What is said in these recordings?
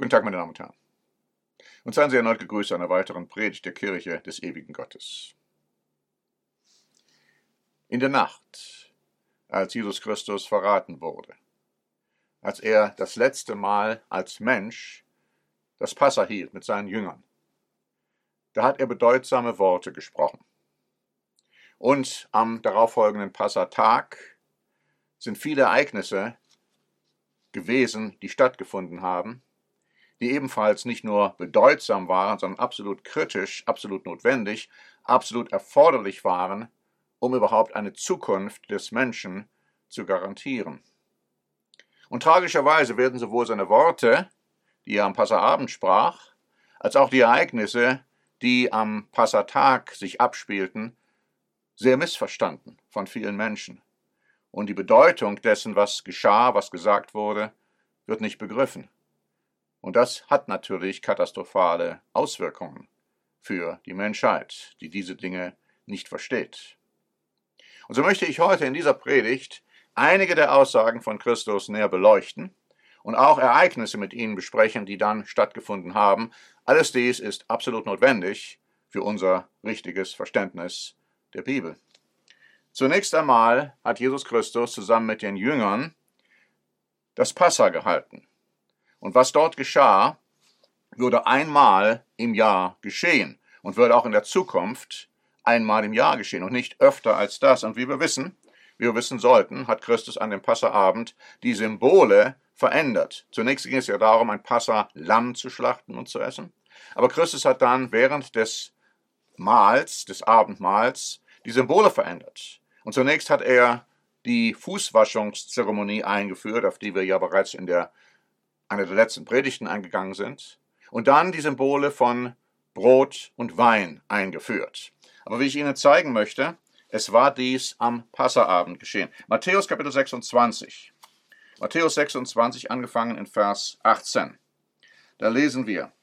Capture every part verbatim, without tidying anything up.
Guten Tag, meine Damen und Herren. Und seien Sie erneut gegrüßt zu einer weiteren Predigt der Kirche des ewigen Gottes. In der Nacht, als Jesus Christus verraten wurde, als er das letzte Mal als Mensch das Passa hielt mit seinen Jüngern, da hat er bedeutsame Worte gesprochen. Und am darauffolgenden Passatag sind viele Ereignisse gewesen, die stattgefunden haben, die ebenfalls nicht nur bedeutsam waren, sondern absolut kritisch, absolut notwendig, absolut erforderlich waren, um überhaupt eine Zukunft des Menschen zu garantieren. Und tragischerweise werden sowohl seine Worte, die er am Passaabend sprach, als auch die Ereignisse, die am Passatag sich abspielten, sehr missverstanden von vielen Menschen. Und die Bedeutung dessen, was geschah, was gesagt wurde, wird nicht begriffen. Und das hat natürlich katastrophale Auswirkungen für die Menschheit, die diese Dinge nicht versteht. Und so möchte ich heute in dieser Predigt einige der Aussagen von Christus näher beleuchten und auch Ereignisse mit Ihnen besprechen, die dann stattgefunden haben. Alles dies ist absolut notwendig für unser richtiges Verständnis der Bibel. Zunächst einmal hat Jesus Christus zusammen mit den Jüngern das Passa gehalten. Und was dort geschah, würde einmal im Jahr geschehen und würde auch in der Zukunft einmal im Jahr geschehen und nicht öfter als das. Und wie wir wissen, wie wir wissen sollten, hat Christus an dem Passaabend die Symbole verändert. Zunächst ging es ja darum, ein Passa-Lamm zu schlachten und zu essen. Aber Christus hat dann während des Mahls, des Abendmahls, die Symbole verändert. Und zunächst hat er die Fußwaschungszeremonie eingeführt, auf die wir ja bereits in der einer der letzten Predigten eingegangen sind, und dann die Symbole von Brot und Wein eingeführt. Aber wie ich Ihnen zeigen möchte, es war dies am Passaabend geschehen. Matthäus Kapitel sechsundzwanzig. Matthäus sechsundzwanzig, angefangen in Vers achtzehn. Da lesen wir: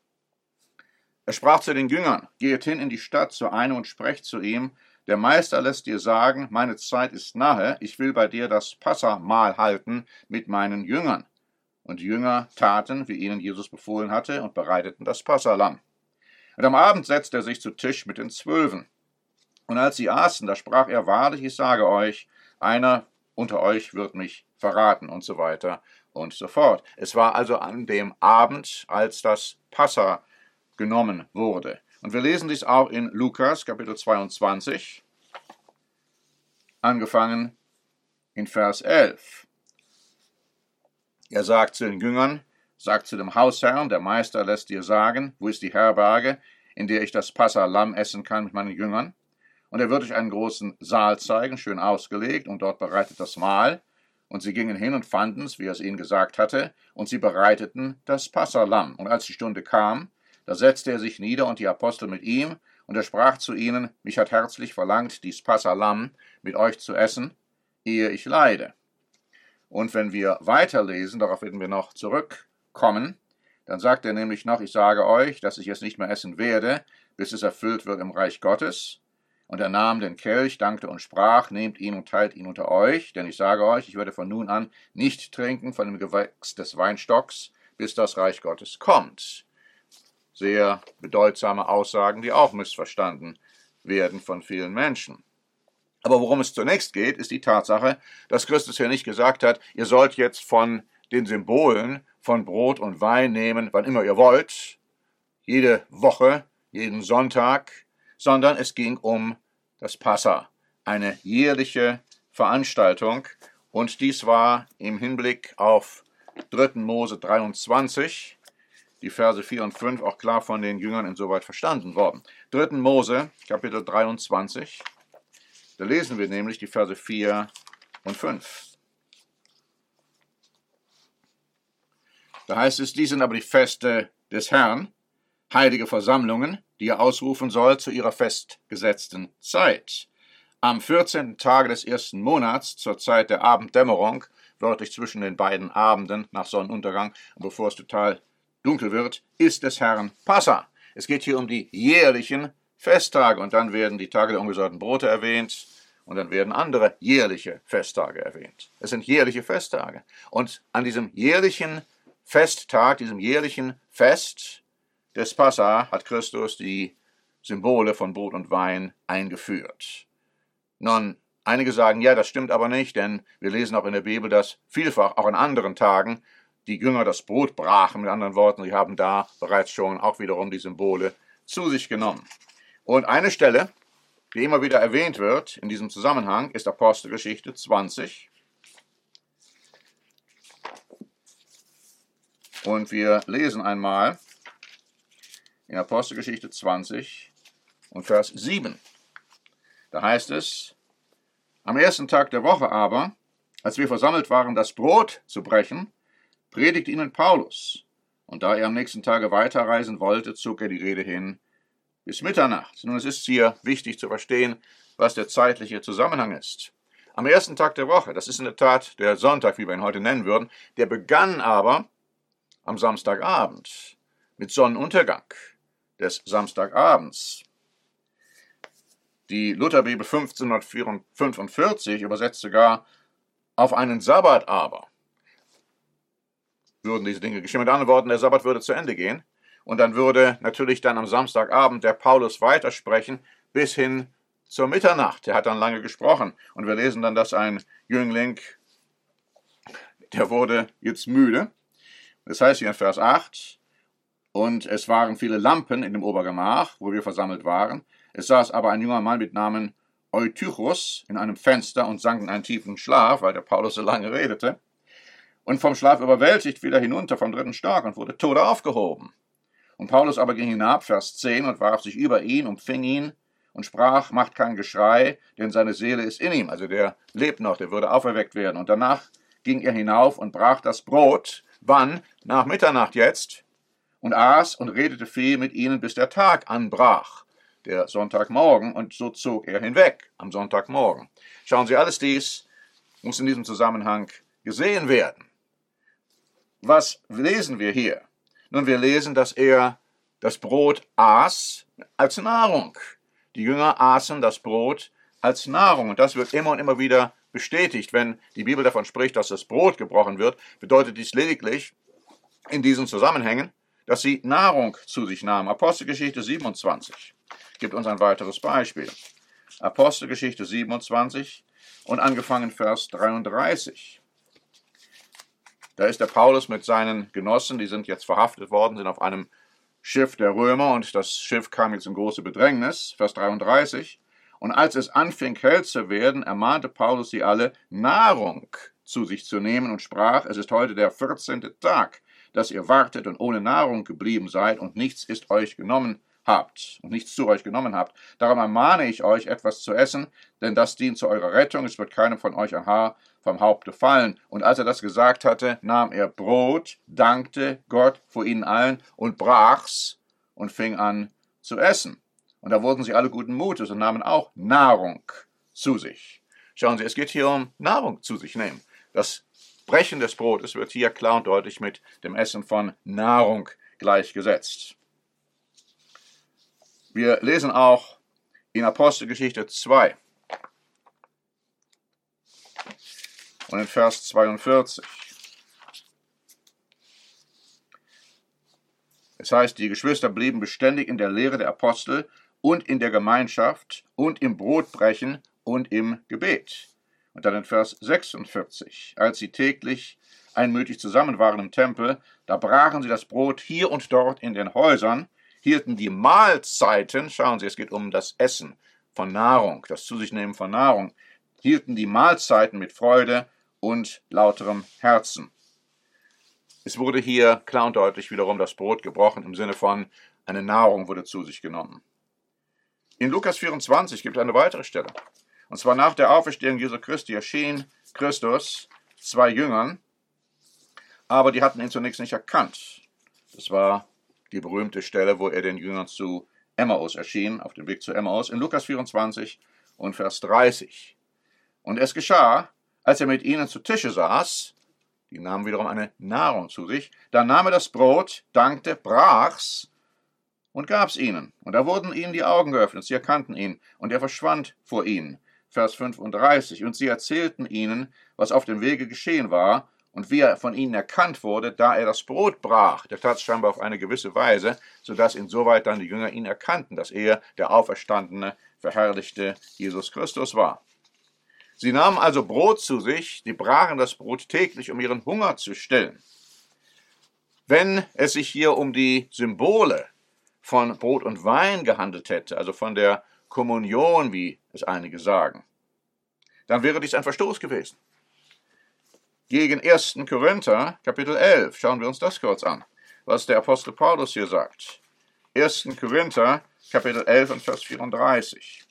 Er sprach zu den Jüngern: Geht hin in die Stadt zu einem und sprecht zu ihm: Der Meister lässt dir sagen, meine Zeit ist nahe, ich will bei dir das Passamahl halten mit meinen Jüngern. Und die Jünger taten, wie ihnen Jesus befohlen hatte, und bereiteten das Passalamm. Und am Abend setzte er sich zu Tisch mit den Zwölfen. Und als sie aßen, da sprach er: Wahrlich, ich sage euch, einer unter euch wird mich verraten, und so weiter und so fort. Es war also an dem Abend, als das Passa genommen wurde. Und wir lesen dies auch in Lukas, Kapitel zweiundzwanzig, angefangen in Vers elf. Er sagt zu den Jüngern, sagt zu dem Hausherrn: Der Meister lässt dir sagen, wo ist die Herberge, in der ich das Passa-Lamm essen kann mit meinen Jüngern? Und er wird euch einen großen Saal zeigen, schön ausgelegt, und dort bereitet das Mahl. Und sie gingen hin und fanden es, wie er es ihnen gesagt hatte, und sie bereiteten das Passa-Lamm. Und als die Stunde kam, da setzte er sich nieder und die Apostel mit ihm, und er sprach zu ihnen: Mich hat herzlich verlangt, dies Passa-Lamm mit euch zu essen, ehe ich leide. Und wenn wir weiterlesen, darauf werden wir noch zurückkommen, dann sagt er nämlich noch: Ich sage euch, dass ich es nicht mehr essen werde, bis es erfüllt wird im Reich Gottes. Und er nahm den Kelch, dankte und sprach: Nehmt ihn und teilt ihn unter euch, denn ich sage euch, ich werde von nun an nicht trinken von dem Gewächs des Weinstocks, bis das Reich Gottes kommt. Sehr bedeutsame Aussagen, die auch missverstanden werden von vielen Menschen. Aber worum es zunächst geht, ist die Tatsache, dass Christus hier nicht gesagt hat, ihr sollt jetzt von den Symbolen von Brot und Wein nehmen, wann immer ihr wollt, jede Woche, jeden Sonntag, sondern es ging um das Passa, eine jährliche Veranstaltung, und dies war im Hinblick auf dritten Mose dreiundzwanzig, die Verse vier und fünf, auch klar von den Jüngern insoweit verstanden worden. dritten Mose, Kapitel dreiundzwanzig, da lesen wir nämlich die Verse vier und fünf. Da heißt es: Dies sind aber die Feste des Herrn, heilige Versammlungen, die ihr ausrufen sollt zu ihrer festgesetzten Zeit. Am vierzehnten Tage des ersten Monats, zur Zeit der Abenddämmerung, wörtlich zwischen den beiden Abenden nach Sonnenuntergang, und bevor es total dunkel wird, ist des Herrn Passa. Es geht hier um die jährlichen Festtage, und dann werden die Tage der ungesäuerten Brote erwähnt, und dann werden andere jährliche Festtage erwähnt. Es sind jährliche Festtage. Und an diesem jährlichen Festtag, diesem jährlichen Fest des Passa, hat Christus die Symbole von Brot und Wein eingeführt. Nun, einige sagen, ja, das stimmt aber nicht, denn wir lesen auch in der Bibel, dass vielfach auch an anderen Tagen die Jünger das Brot brachen. Mit anderen Worten, sie haben da bereits schon auch wiederum die Symbole zu sich genommen. Und eine Stelle, die immer wieder erwähnt wird in diesem Zusammenhang, ist Apostelgeschichte zwanzig. Und wir lesen einmal in Apostelgeschichte zwanzig und Vers sieben. Da heißt es: Am ersten Tag der Woche aber, als wir versammelt waren, das Brot zu brechen, predigte ihnen Paulus. Und da er am nächsten Tage weiterreisen wollte, zog er die Rede hin bis Mitternacht. Nun, es ist hier wichtig zu verstehen, was der zeitliche Zusammenhang ist. Am ersten Tag der Woche, das ist in der Tat der Sonntag, wie wir ihn heute nennen würden, der begann aber am Samstagabend mit Sonnenuntergang des Samstagabends. Die Lutherbibel fünfzehnhundertfünfundvierzig übersetzt sogar auf einen Sabbat aber. Würden diese Dinge geschehen. Mit anderen Worten, der Sabbat würde zu Ende gehen und dann würde natürlich dann am Samstagabend der Paulus weitersprechen bis hin zur Mitternacht. Er hat dann lange gesprochen und wir lesen dann, dass ein Jüngling, der wurde jetzt müde. Das heißt hier in Vers acht, und es waren viele Lampen in dem Obergemach, wo wir versammelt waren. Es saß aber ein junger Mann mit Namen Eutychus in einem Fenster und sank in einen tiefen Schlaf, weil der Paulus so lange redete. Und vom Schlaf überwältigt fiel er hinunter vom dritten Stock und wurde tot aufgehoben. Und Paulus aber ging hinab, Vers zehn, und warf sich über ihn, umfing ihn und sprach: Macht kein Geschrei, denn seine Seele ist in ihm. Also der lebt noch, der würde auferweckt werden. Und danach ging er hinauf und brach das Brot. Wann? Nach Mitternacht jetzt. Und aß und redete viel mit ihnen, bis der Tag anbrach, der Sonntagmorgen, und so zog er hinweg am Sonntagmorgen. Schauen Sie, alles dies muss in diesem Zusammenhang gesehen werden. Was lesen wir hier? Nun, wir lesen, dass er das Brot aß als Nahrung. Die Jünger aßen das Brot als Nahrung. Und das wird immer und immer wieder bestätigt. Wenn die Bibel davon spricht, dass das Brot gebrochen wird, bedeutet dies lediglich in diesen Zusammenhängen, dass sie Nahrung zu sich nahmen. Apostelgeschichte siebenundzwanzig gibt uns ein weiteres Beispiel. Apostelgeschichte siebenundzwanzig und angefangen Vers dreiunddreißig. Da ist der Paulus mit seinen Genossen, die sind jetzt verhaftet worden, sind auf einem Schiff der Römer und das Schiff kam jetzt in große Bedrängnis. Vers dreiunddreißig. Und als es anfing hell zu werden, ermahnte Paulus sie alle, Nahrung zu sich zu nehmen und sprach: Es ist heute der vierzehnte Tag, dass ihr wartet und ohne Nahrung geblieben seid und nichts ist euch genommen habt und nichts zu euch genommen habt. Darum ermahne ich euch, etwas zu essen, denn das dient zu eurer Rettung. Es wird keinem von euch ein Haar vom Haupte fallen. Und als er das gesagt hatte, nahm er Brot, dankte Gott vor ihnen allen und brach's und fing an zu essen. Und da wurden sie alle guten Mutes und nahmen auch Nahrung zu sich. Schauen Sie, es geht hier um Nahrung zu sich nehmen. Das Brechen des Brotes wird hier klar und deutlich mit dem Essen von Nahrung gleichgesetzt. Wir lesen auch in Apostelgeschichte zwei und in Vers zweiundvierzig. Es heißt, die Geschwister blieben beständig in der Lehre der Apostel und in der Gemeinschaft und im Brotbrechen und im Gebet. Und dann in Vers sechsundvierzig. Als sie täglich einmütig zusammen waren im Tempel, da brachen sie das Brot hier und dort in den Häusern, hielten die Mahlzeiten, schauen Sie, es geht um das Essen von Nahrung, das Zu sich nehmen von Nahrung, hielten die Mahlzeiten mit Freude und lauterem Herzen. Es wurde hier klar und deutlich wiederum das Brot gebrochen, im Sinne von, eine Nahrung wurde zu sich genommen. In Lukas vierundzwanzig gibt es eine weitere Stelle. Und zwar nach der Auferstehung Jesu Christi erschien Christus zwei Jüngern, aber die hatten ihn zunächst nicht erkannt. Das war die berühmte Stelle, wo er den Jüngern zu Emmaus erschien, auf dem Weg zu Emmaus, in Lukas vierundzwanzig und Vers dreißig. Und es geschah, als er mit ihnen zu Tische saß, die nahmen wiederum eine Nahrung zu sich, da nahm er das Brot, dankte, brach's und gab's ihnen. Und da wurden ihnen die Augen geöffnet, sie erkannten ihn, und er verschwand vor ihnen. Vers fünfunddreißig. Und sie erzählten ihnen, was auf dem Wege geschehen war, und wie er von ihnen erkannt wurde, da er das Brot brach. Der tat es scheinbar auf eine gewisse Weise, sodass insoweit dann die Jünger ihn erkannten, dass er der auferstandene, verherrlichte Jesus Christus war. Sie nahmen also Brot zu sich, die brachen das Brot täglich, um ihren Hunger zu stillen. Wenn es sich hier um die Symbole von Brot und Wein gehandelt hätte, also von der Kommunion, wie es einige sagen, dann wäre dies ein Verstoß gewesen. Gegen ersten Korinther, Kapitel elf, schauen wir uns das kurz an, was der Apostel Paulus hier sagt. ersten Korinther, Kapitel elf und Vers vierunddreißig.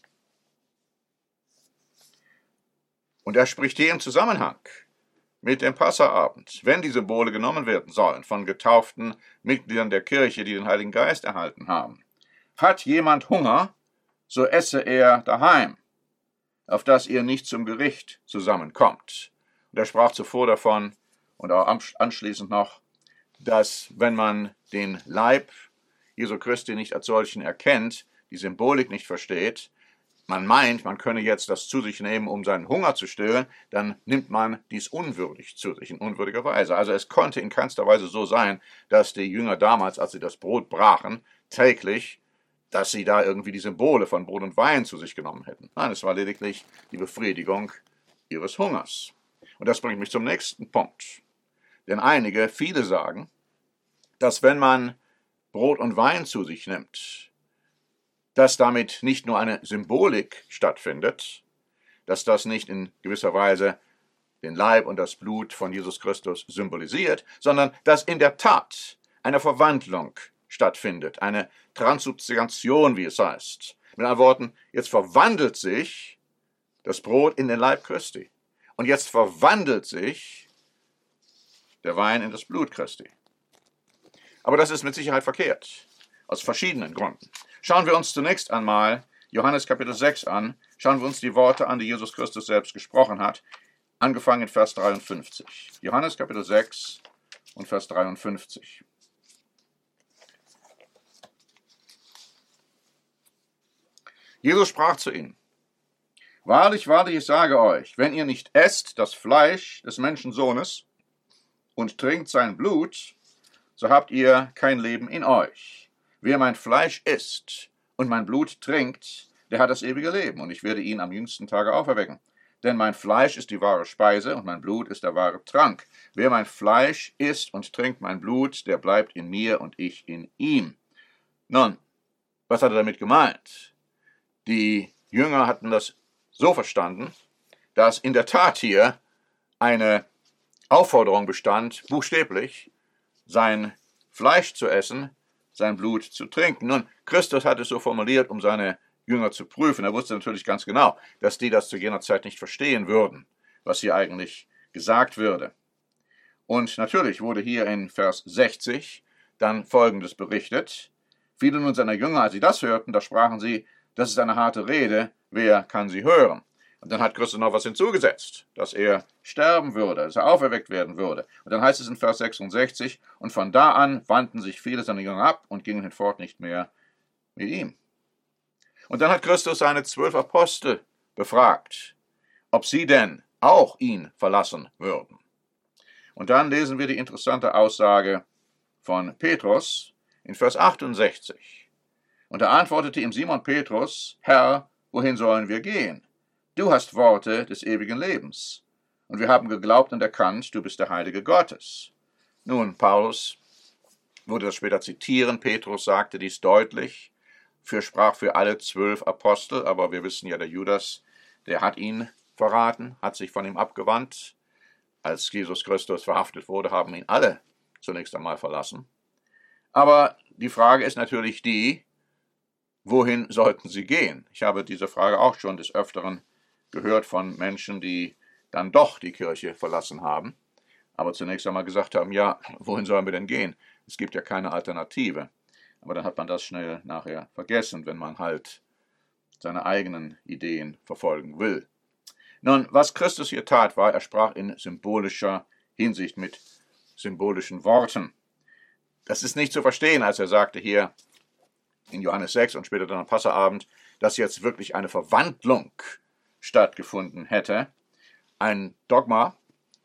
Und er spricht hier im Zusammenhang mit dem Passaabend, wenn die Symbole genommen werden sollen von getauften Mitgliedern der Kirche, die den Heiligen Geist erhalten haben. Hat jemand Hunger, so esse er daheim, auf dass ihr nicht zum Gericht zusammenkommt. Und er sprach zuvor davon und auch anschließend noch, dass wenn man den Leib Jesu Christi nicht als solchen erkennt, die Symbolik nicht versteht, man meint, man könne jetzt das zu sich nehmen, um seinen Hunger zu stillen, dann nimmt man dies unwürdig zu sich, in unwürdiger Weise. Also es konnte in keinster Weise so sein, dass die Jünger damals, als sie das Brot brachen, täglich, dass sie da irgendwie die Symbole von Brot und Wein zu sich genommen hätten. Nein, es war lediglich die Befriedigung ihres Hungers. Und das bringt mich zum nächsten Punkt. Denn einige, viele sagen, dass wenn man Brot und Wein zu sich nimmt, dass damit nicht nur eine Symbolik stattfindet, dass das nicht in gewisser Weise den Leib und das Blut von Jesus Christus symbolisiert, sondern dass in der Tat eine Verwandlung stattfindet, eine Transubstantiation, wie es heißt. Mit anderen Worten, jetzt verwandelt sich das Brot in den Leib Christi. Und jetzt verwandelt sich der Wein in das Blut Christi. Aber das ist mit Sicherheit verkehrt, aus verschiedenen Gründen. Schauen wir uns zunächst einmal Johannes Kapitel sechs an, schauen wir uns die Worte an, die Jesus Christus selbst gesprochen hat, angefangen in Vers dreiundfünfzig. Johannes Kapitel sechs und Vers dreiundfünfzig. Jesus sprach zu ihnen: Wahrlich, wahrlich, ich sage euch, wenn ihr nicht esst das Fleisch des Menschensohnes und trinkt sein Blut, so habt ihr kein Leben in euch. Wer mein Fleisch isst und mein Blut trinkt, der hat das ewige Leben, und ich werde ihn am jüngsten Tage auferwecken. Denn mein Fleisch ist die wahre Speise und mein Blut ist der wahre Trank. Wer mein Fleisch isst und trinkt mein Blut, der bleibt in mir und ich in ihm. Nun, was hat er damit gemeint? Die Jünger hatten das so verstanden, dass in der Tat hier eine Aufforderung bestand, buchstäblich sein Fleisch zu essen, sein Blut zu trinken. Nun, Christus hat es so formuliert, um seine Jünger zu prüfen. Er wusste natürlich ganz genau, dass die das zu jener Zeit nicht verstehen würden, was hier eigentlich gesagt würde. Und natürlich wurde hier in Vers sechzig dann Folgendes berichtet: Viele nun seiner Jünger, als sie das hörten, da sprachen sie, das ist eine harte Rede, wer kann sie hören? Und dann hat Christus noch was hinzugesetzt, dass er sterben würde, dass er auferweckt werden würde. Und dann heißt es in Vers sechsundsechzig, und von da an wandten sich viele seiner Jünger ab und gingen hinfort nicht mehr mit ihm. Und dann hat Christus seine zwölf Apostel befragt, ob sie denn auch ihn verlassen würden. Und dann lesen wir die interessante Aussage von Petrus in Vers achtundsechzig. Und da antwortete ihm Simon Petrus: Herr, wohin sollen wir gehen? Du hast Worte des ewigen Lebens. Und wir haben geglaubt und erkannt, du bist der Heilige Gottes. Nun, Paulus würde das später zitieren. Petrus sagte dies deutlich, für sprach für alle zwölf Apostel, aber wir wissen ja, der Judas, der hat ihn verraten, hat sich von ihm abgewandt. Als Jesus Christus verhaftet wurde, haben ihn alle zunächst einmal verlassen. Aber die Frage ist natürlich die, wohin sollten sie gehen? Ich habe diese Frage auch schon des Öfteren gehört von Menschen, die dann doch die Kirche verlassen haben, aber zunächst einmal gesagt haben, ja, wohin sollen wir denn gehen? Es gibt ja keine Alternative. Aber dann hat man das schnell nachher vergessen, wenn man halt seine eigenen Ideen verfolgen will. Nun, was Christus hier tat, war, er sprach in symbolischer Hinsicht mit symbolischen Worten. Das ist nicht zu verstehen, als er sagte hier in Johannes sechs und später dann am Passaabend, dass jetzt wirklich eine Verwandlung stattgefunden hätte. Ein Dogma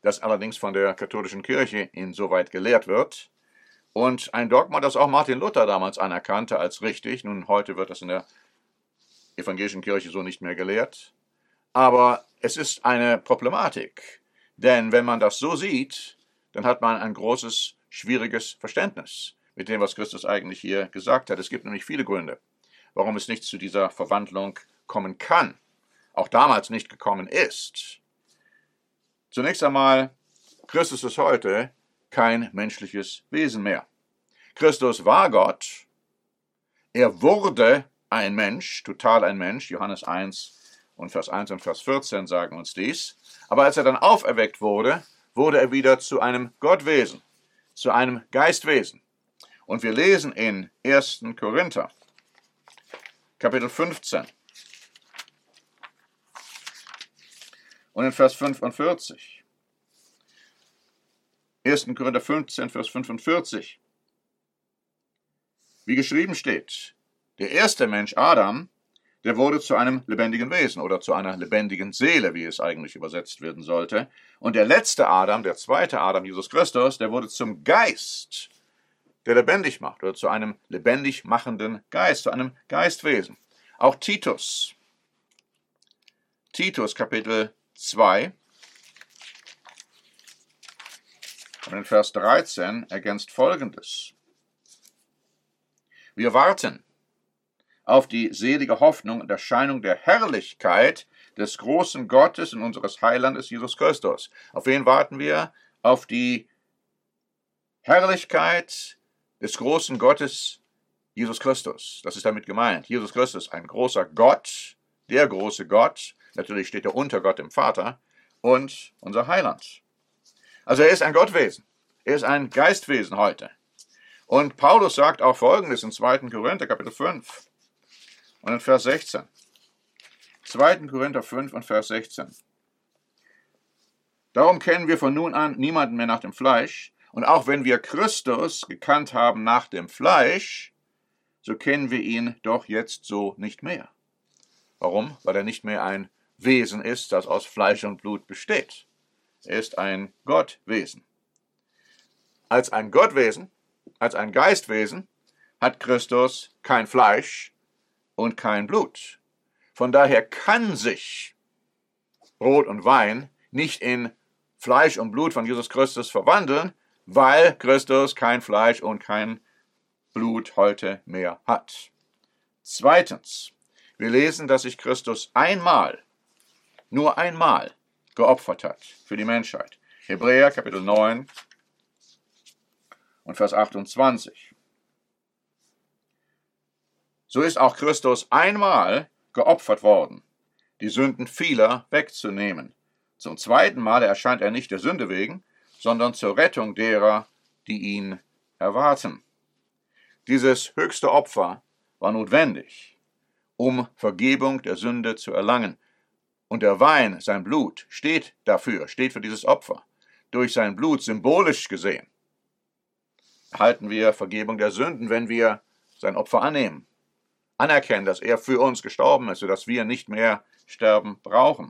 das allerdings von der katholischen Kirche insoweit gelehrt wird. Und ein Dogma, das auch Martin Luther damals anerkannte als richtig. Nun, heute wird das in der evangelischen Kirche so nicht mehr gelehrt. Aber es ist eine Problematik. Denn wenn man das so sieht, dann hat man ein großes, schwieriges Verständnis mit dem, was Christus eigentlich hier gesagt hat. Es gibt nämlich viele Gründe, warum es nicht zu dieser Verwandlung kommen kann, auch damals nicht gekommen ist. Zunächst einmal, Christus ist heute kein menschliches Wesen mehr. Christus war Gott, er wurde ein Mensch, total ein Mensch, Johannes eins und Vers eins und Vers vierzehn sagen uns dies, aber als er dann auferweckt wurde, wurde er wieder zu einem Gottwesen, zu einem Geistwesen. Und wir lesen in ersten Korinther, Kapitel fünfzehn und in Vers fünfundvierzig. ersten Korinther fünfzehn, Vers fünfundvierzig. Wie geschrieben steht, der erste Mensch, Adam, der wurde zu einem lebendigen Wesen oder zu einer lebendigen Seele, wie es eigentlich übersetzt werden sollte. Und der letzte Adam, der zweite Adam, Jesus Christus, der wurde zum Geist, der lebendig macht, oder zu einem lebendig machenden Geist, zu einem Geistwesen. Auch Titus, Titus Kapitel zwei und in Vers dreizehn ergänzt Folgendes. Wir warten auf die selige Hoffnung und Erscheinung der Herrlichkeit des großen Gottes und unseres Heilandes Jesus Christus. Auf wen warten wir? Auf die Herrlichkeit des großen Gottes Jesus Christus. Das ist damit gemeint. Jesus Christus, ein großer Gott, der große Gott, natürlich steht er unter Gott dem Vater, und unser Heiland. Also er ist ein Gottwesen, er ist ein Geistwesen heute. Und Paulus sagt auch Folgendes in zweiten Korinther Kapitel fünf und in Vers sechzehn. zweiten Korinther fünf und Vers sechzehn. Darum kennen wir von nun an niemanden mehr nach dem Fleisch, und auch wenn wir Christus gekannt haben nach dem Fleisch, so kennen wir ihn doch jetzt so nicht mehr. Warum? Weil er nicht mehr ein Wesen ist, das aus Fleisch und Blut besteht. Er ist ein Gottwesen. Als ein Gottwesen, als ein Geistwesen, hat Christus kein Fleisch und kein Blut. Von daher kann sich Brot und Wein nicht in Fleisch und Blut von Jesus Christus verwandeln, weil Christus kein Fleisch und kein Blut heute mehr hat. Zweitens, wir lesen, dass sich Christus einmal, nur einmal, geopfert hat für die Menschheit. Hebräer Kapitel neun und Vers achtundzwanzig. So ist auch Christus einmal geopfert worden, die Sünden vieler wegzunehmen. Zum zweiten Mal erscheint er nicht der Sünde wegen, sondern zur Rettung derer, die ihn erwarten. Dieses höchste Opfer war notwendig, um Vergebung der Sünde zu erlangen. Und der Wein, sein Blut, steht dafür, steht für dieses Opfer. Durch sein Blut symbolisch gesehen erhalten wir Vergebung der Sünden, wenn wir sein Opfer annehmen, anerkennen, dass er für uns gestorben ist, sodass wir nicht mehr sterben brauchen.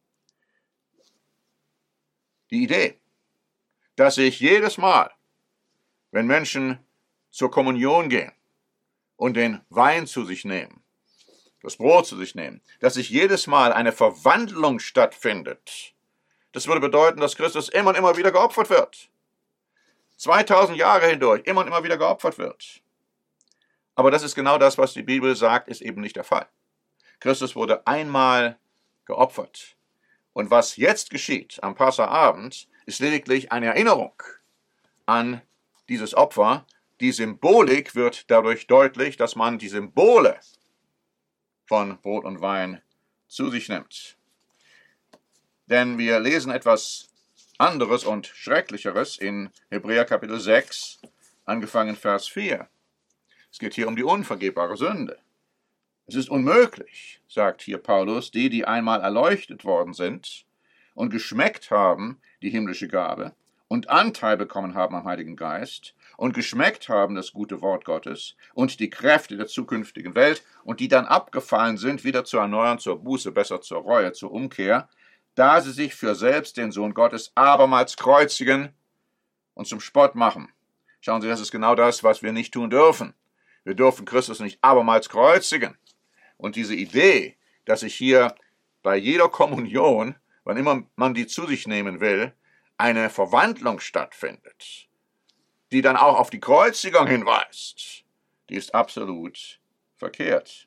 Die Idee, dass sich jedes Mal, wenn Menschen zur Kommunion gehen und den Wein zu sich nehmen, das Brot zu sich nehmen, dass sich jedes Mal eine Verwandlung stattfindet, das würde bedeuten, dass Christus immer und immer wieder geopfert wird. zweitausend Jahre hindurch immer und immer wieder geopfert wird. Aber das ist genau das, was die Bibel sagt, ist eben nicht der Fall. Christus wurde einmal geopfert. Und was jetzt geschieht am Passaabend, ist lediglich eine Erinnerung an dieses Opfer. Die Symbolik wird dadurch deutlich, dass man die Symbole von Brot und Wein zu sich nimmt. Denn wir lesen etwas anderes und Schrecklicheres in Hebräer Kapitel sechs, angefangen Vers vier. Es geht hier um die unvergebbare Sünde. Es ist unmöglich, sagt hier Paulus, die, die einmal erleuchtet worden sind und geschmeckt haben, die himmlische Gabe, und Anteil bekommen haben am Heiligen Geist und geschmeckt haben das gute Wort Gottes und die Kräfte der zukünftigen Welt und die dann abgefallen sind, wieder zu erneuern, zur Buße, besser zur Reue, zur Umkehr, da sie sich für selbst den Sohn Gottes abermals kreuzigen und zum Spott machen. Schauen Sie, das ist genau das, was wir nicht tun dürfen. Wir dürfen Christus nicht abermals kreuzigen. Und diese Idee, dass sich hier bei jeder Kommunion, wann immer man die zu sich nehmen will, eine Verwandlung stattfindet, die dann auch auf die Kreuzigung hinweist, die ist absolut verkehrt.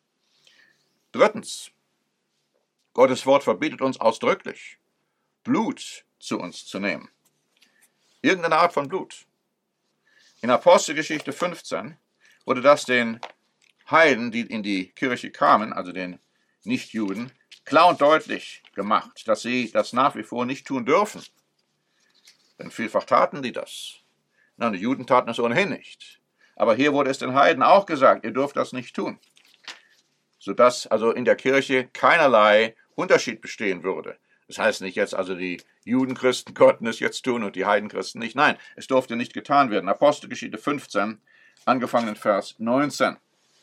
Drittens, Gottes Wort verbietet uns ausdrücklich, Blut zu uns zu nehmen. Irgendeine Art von Blut. In Apostelgeschichte fünfzehn wurde das den Heiden, die in die Kirche kamen, also den Nichtjuden, klar und deutlich gemacht, dass sie das nach wie vor nicht tun dürfen. Denn vielfach taten die das. Na, die Juden taten es ohnehin nicht. Aber hier wurde es den Heiden auch gesagt, ihr dürft das nicht tun. Sodass also in der Kirche keinerlei Unterschied bestehen würde. Das heißt nicht jetzt also, die Judenchristen konnten es jetzt tun und die Heidenchristen nicht. Nein, es durfte nicht getan werden. Apostelgeschichte fünfzehn, angefangen in Vers neunzehn.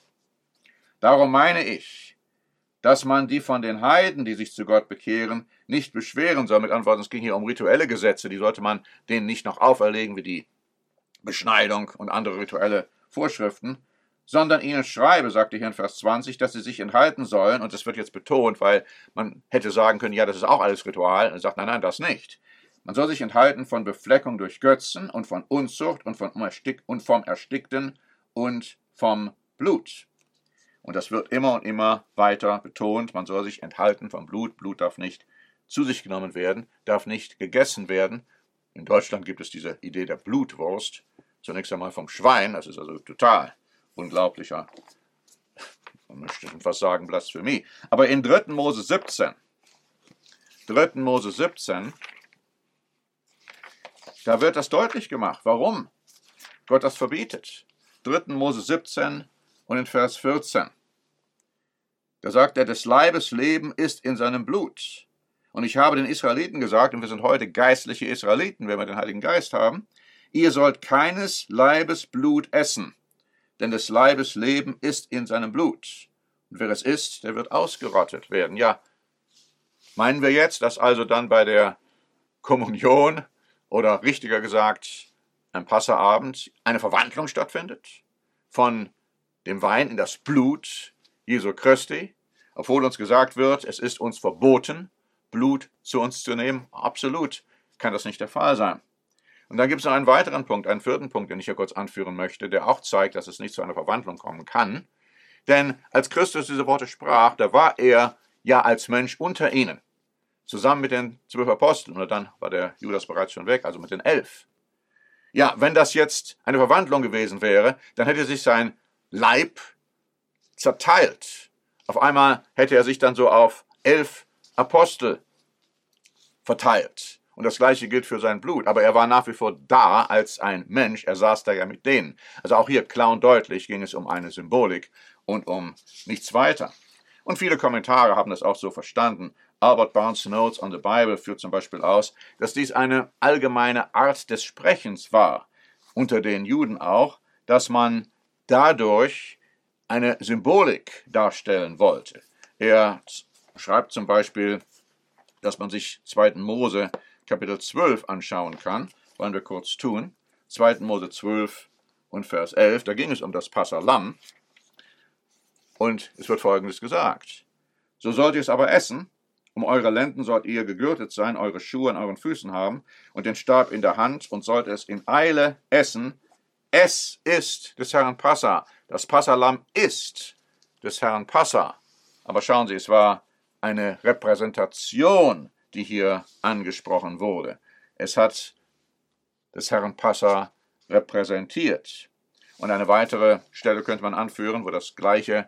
Darum meine ich, dass man die von den Heiden, die sich zu Gott bekehren, nicht beschweren soll. Mit Antworten, es ging hier um rituelle Gesetze, die sollte man denen nicht noch auferlegen, wie die Beschneidung und andere rituelle Vorschriften, sondern ihnen schreibe, sagte hier in Vers zwanzig, dass sie sich enthalten sollen, und das wird jetzt betont, weil man hätte sagen können, ja, das ist auch alles Ritual, und er sagt, nein, nein, das nicht. Man soll sich enthalten von Befleckung durch Götzen und von Unzucht und, von Erstick und vom Erstickten und vom Blut. Und das wird immer und immer weiter betont, man soll sich enthalten vom Blut, Blut darf nicht zu sich genommen werden, darf nicht gegessen werden. In Deutschland gibt es diese Idee der Blutwurst, zunächst einmal vom Schwein, das ist also total unglaublicher, man möchte schon fast sagen Blasphemie. Aber in dritten Mose siebzehn, dritten Mose siebzehn, da wird das deutlich gemacht, warum Gott das verbietet. dritten Mose siebzehn und in Vers vierzehn. Da sagt er, des Leibes Leben ist in seinem Blut. Und ich habe den Israeliten gesagt, und wir sind heute geistliche Israeliten, wenn wir den Heiligen Geist haben, ihr sollt keines Leibes Blut essen, denn des Leibes Leben ist in seinem Blut. Und wer es isst, der wird ausgerottet werden. Ja, meinen wir jetzt, dass also dann bei der Kommunion oder richtiger gesagt am Passaabend eine Verwandlung stattfindet von dem Wein in das Blut Jesu Christi, obwohl uns gesagt wird, es ist uns verboten, Blut zu uns zu nehmen? Absolut kann das nicht der Fall sein. Und dann gibt es noch einen weiteren Punkt, einen vierten Punkt, den ich hier kurz anführen möchte, der auch zeigt, dass es nicht zu einer Verwandlung kommen kann. Denn als Christus diese Worte sprach, da war er ja als Mensch unter ihnen, zusammen mit den zwölf Aposteln, oder dann war der Judas bereits schon weg, also mit den elf. Ja, wenn das jetzt eine Verwandlung gewesen wäre, dann hätte sich sein Leib zerteilt. Auf einmal hätte er sich dann so auf elf Apostel verteilt. Und das Gleiche gilt für sein Blut. Aber er war nach wie vor da als ein Mensch. Er saß da ja mit denen. Also auch hier klar und deutlich ging es um eine Symbolik und um nichts weiter. Und viele Kommentare haben das auch so verstanden. Albert Barnes' Notes on the Bible führt zum Beispiel aus, dass dies eine allgemeine Art des Sprechens war, unter den Juden auch, dass man dadurch eine Symbolik darstellen wollte. Er schreibt zum Beispiel, dass man sich zweiten Mose Kapitel zwölf anschauen kann, wollen wir kurz tun. zweiten Mose zwölf und Vers elf, da ging es um das Passahlamm. Und es wird Folgendes gesagt. So sollt ihr es aber essen, um eure Lenden sollt ihr gegürtet sein, eure Schuhe an euren Füßen haben und den Stab in der Hand und sollt es in Eile essen. Es ist des Herrn Passa. Das Passahlamm ist des Herrn Passa. Aber schauen Sie, es war eine Repräsentation, die hier angesprochen wurde. Es hat des Herrn Passa repräsentiert. Und eine weitere Stelle könnte man anführen, wo das Gleiche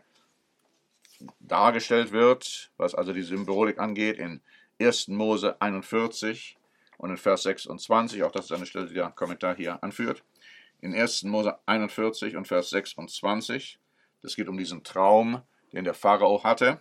dargestellt wird, was also die Symbolik angeht, in ersten Mose einundvierzig und in Vers sechsundzwanzig. Auch das ist eine Stelle, die der Kommentar hier anführt. In ersten Mose einundvierzig und Vers sechsundzwanzig. Das geht um diesen Traum, den der Pharao hatte.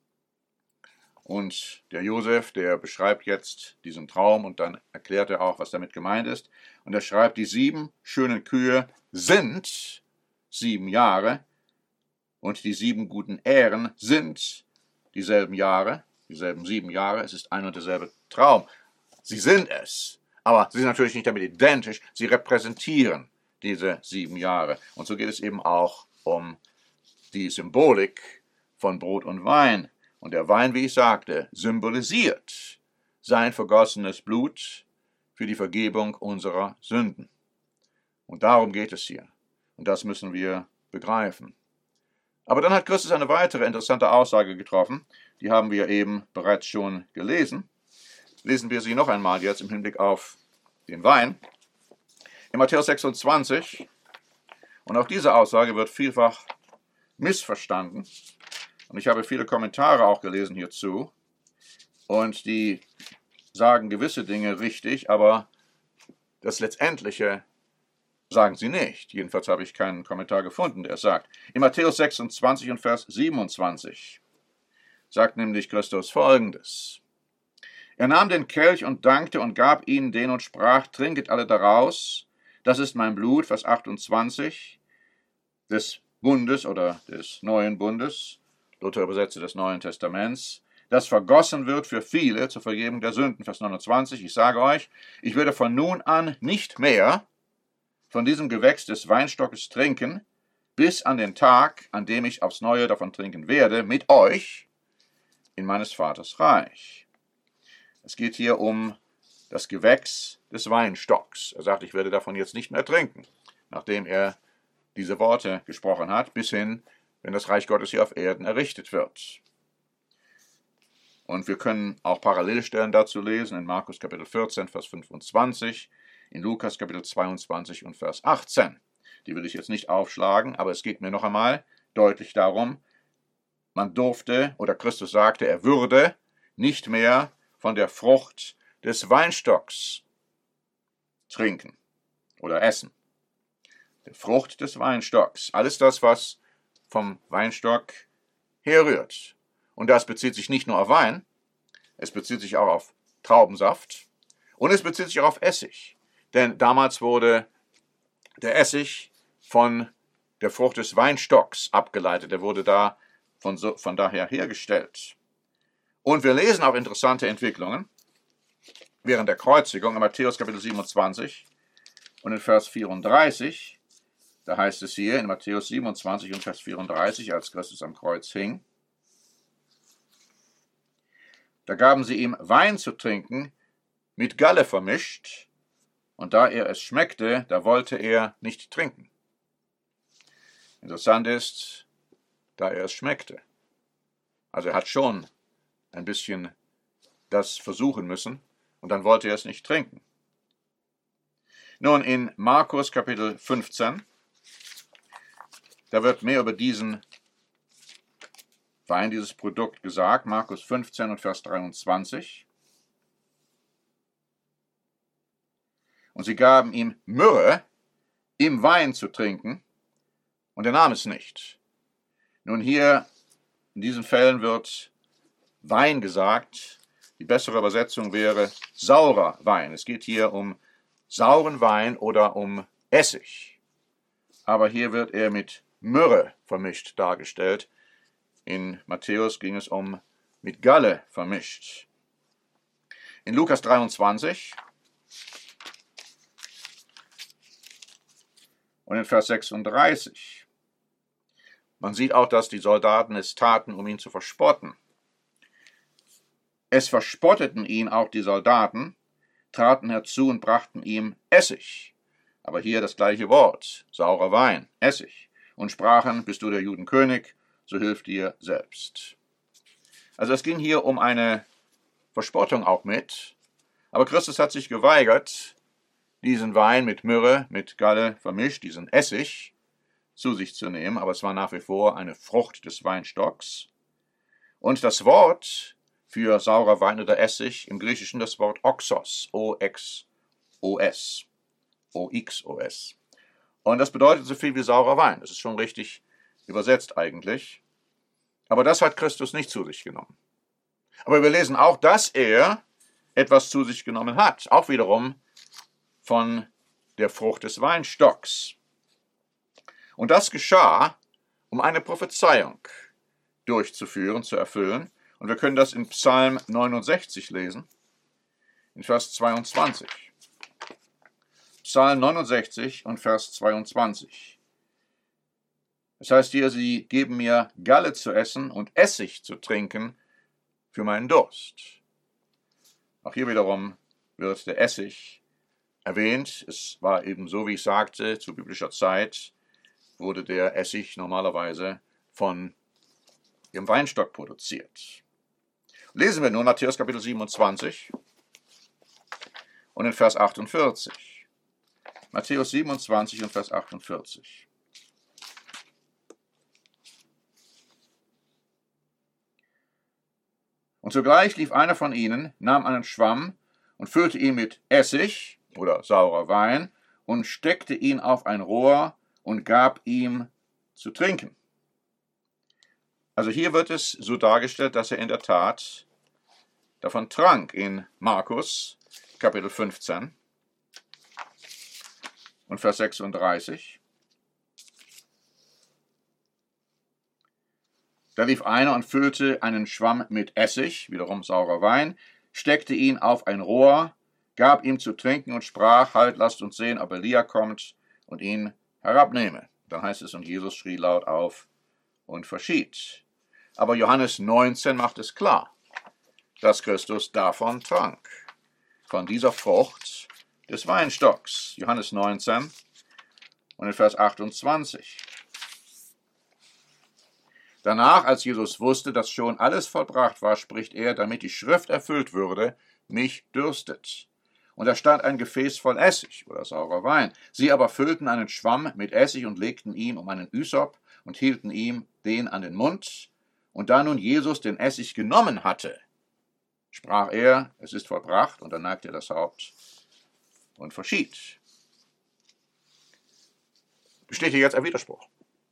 Und der Josef, der beschreibt jetzt diesen Traum und dann erklärt er auch, was damit gemeint ist. Und er schreibt, die sieben schönen Kühe sind sieben Jahre und die sieben guten Ähren sind dieselben Jahre. dieselben sieben Jahre, es ist ein und derselbe Traum. Sie sind es, aber sie sind natürlich nicht damit identisch, sie repräsentieren diese sieben Jahre. Und so geht es eben auch um die Symbolik von Brot und Wein. Und der Wein, wie ich sagte, symbolisiert sein vergossenes Blut für die Vergebung unserer Sünden. Und darum geht es hier. Und das müssen wir begreifen. Aber dann hat Christus eine weitere interessante Aussage getroffen. Die haben wir eben bereits schon gelesen. Lesen wir sie noch einmal jetzt im Hinblick auf den Wein. In Matthäus sechsundzwanzig. Und auch diese Aussage wird vielfach missverstanden. Und ich habe viele Kommentare auch gelesen hierzu. Und die sagen gewisse Dinge richtig, aber das Letztendliche sagen sie nicht. Jedenfalls habe ich keinen Kommentar gefunden, der es sagt. In Matthäus sechsundzwanzig und Vers siebenundzwanzig sagt nämlich Christus Folgendes. Er nahm den Kelch und dankte und gab ihnen den und sprach, trinket alle daraus, das ist mein Blut, Vers achtundzwanzig, des Bundes oder des neuen Bundes, Luther übersetze des Neuen Testaments, das vergossen wird für viele zur Vergebung der Sünden, Vers neunundzwanzig. Ich sage euch, ich werde von nun an nicht mehr von diesem Gewächs des Weinstockes trinken, bis an den Tag, an dem ich aufs Neue davon trinken werde, mit euch in meines Vaters Reich. Es geht hier um das Gewächs des Weinstocks. Er sagt, ich werde davon jetzt nicht mehr trinken, nachdem er diese Worte gesprochen hat, bis hin, wenn das Reich Gottes hier auf Erden errichtet wird. Und wir können auch Parallelstellen dazu lesen in Markus Kapitel vierzehn, Vers fünfundzwanzig, in Lukas Kapitel zweiundzwanzig und Vers achtzehn. Die will ich jetzt nicht aufschlagen, aber es geht mir noch einmal deutlich darum, man durfte, oder Christus sagte, er würde nicht mehr von der Frucht des Weinstocks trinken oder essen. Die Frucht des Weinstocks, alles das, was vom Weinstock herrührt. Und das bezieht sich nicht nur auf Wein, es bezieht sich auch auf Traubensaft und es bezieht sich auch auf Essig. Denn damals wurde der Essig von der Frucht des Weinstocks abgeleitet. Er wurde da von, so, von daher hergestellt. Und wir lesen auch interessante Entwicklungen während der Kreuzigung in Matthäus Kapitel siebenundzwanzig und in Vers vierunddreißig. Da heißt es hier in Matthäus siebenundzwanzig und Vers vierunddreißig, als Christus am Kreuz hing, da gaben sie ihm Wein zu trinken, mit Galle vermischt, und da er es schmeckte, da wollte er nicht trinken. Interessant ist, da er es schmeckte. Also er hat schon ein bisschen das versuchen müssen, und dann wollte er es nicht trinken. Nun, in Markus Kapitel fünfzehn, da wird mehr über diesen Wein, dieses Produkt gesagt, Markus fünfzehn und Vers dreiundzwanzig. Und sie gaben ihm Myrrhe im Wein zu trinken, und er nahm es nicht. Nun hier, in diesen Fällen wird Wein gesagt. Die bessere Übersetzung wäre saurer Wein. Es geht hier um sauren Wein oder um Essig. Aber hier wird er mit Myrrhe vermischt dargestellt. In Matthäus ging es um mit Galle vermischt. In Lukas dreiundzwanzig und in Vers sechsunddreißig. Man sieht auch, dass die Soldaten es taten, um ihn zu verspotten. Es verspotteten ihn auch die Soldaten, traten herzu und brachten ihm Essig. Aber hier das gleiche Wort, saurer Wein, Essig. Und sprachen, bist du der Judenkönig, so hilf dir selbst. Also es ging hier um eine Verspottung auch mit, aber Christus hat sich geweigert, diesen Wein mit Myrrhe, mit Galle vermischt, diesen Essig, zu sich zu nehmen, aber es war nach wie vor eine Frucht des Weinstocks. Und das Wort für saurer Wein oder Essig, im Griechischen das Wort Oxos, O X O S, O X O S. Und das bedeutet so viel wie saurer Wein. Das ist schon richtig übersetzt eigentlich. Aber das hat Christus nicht zu sich genommen. Aber wir lesen auch, dass er etwas zu sich genommen hat, auch wiederum von der Frucht des Weinstocks. Und das geschah, um eine Prophezeiung durchzuführen, zu erfüllen. Und wir können das in Psalm neunundsechzig lesen, in Vers zweiundzwanzig. Psalm neunundsechzig und Vers zweiundzwanzig. Das heißt hier, sie geben mir Galle zu essen und Essig zu trinken für meinen Durst. Auch hier wiederum wird der Essig erwähnt. Es war eben so, wie ich sagte, zu biblischer Zeit wurde der Essig normalerweise von dem Weinstock produziert. Lesen wir nun Matthäus Kapitel siebenundzwanzig und in Vers achtundvierzig. Matthäus siebenundzwanzig und Vers achtundvierzig. Und sogleich lief einer von ihnen, nahm einen Schwamm und füllte ihn mit Essig oder saurer Wein und steckte ihn auf ein Rohr und gab ihm zu trinken. Also hier wird es so dargestellt, dass er in der Tat davon trank in Markus Kapitel fünfzehn und Vers sechsunddreißig. Da lief einer und füllte einen Schwamm mit Essig, wiederum saurer Wein, steckte ihn auf ein Rohr, gab ihm zu trinken und sprach, halt, lasst uns sehen, ob Elia kommt und ihn herabnehme. Dann heißt es, und Jesus schrie laut auf und verschied. Aber Johannes neunzehn macht es klar, dass Christus davon trank, von dieser Frucht des Weinstocks. Johannes neunzehn und in Vers achtundzwanzig. Danach, als Jesus wusste, dass schon alles vollbracht war, spricht er, damit die Schrift erfüllt würde, mich dürstet. Und da stand ein Gefäß voll Essig oder saurer Wein. Sie aber füllten einen Schwamm mit Essig und legten ihn um einen Ysop und hielten ihm den an den Mund. Und da nun Jesus den Essig genommen hatte, sprach er, es ist vollbracht, und dann neigte er das Haupt und verschied. Besteht hier jetzt ein Widerspruch?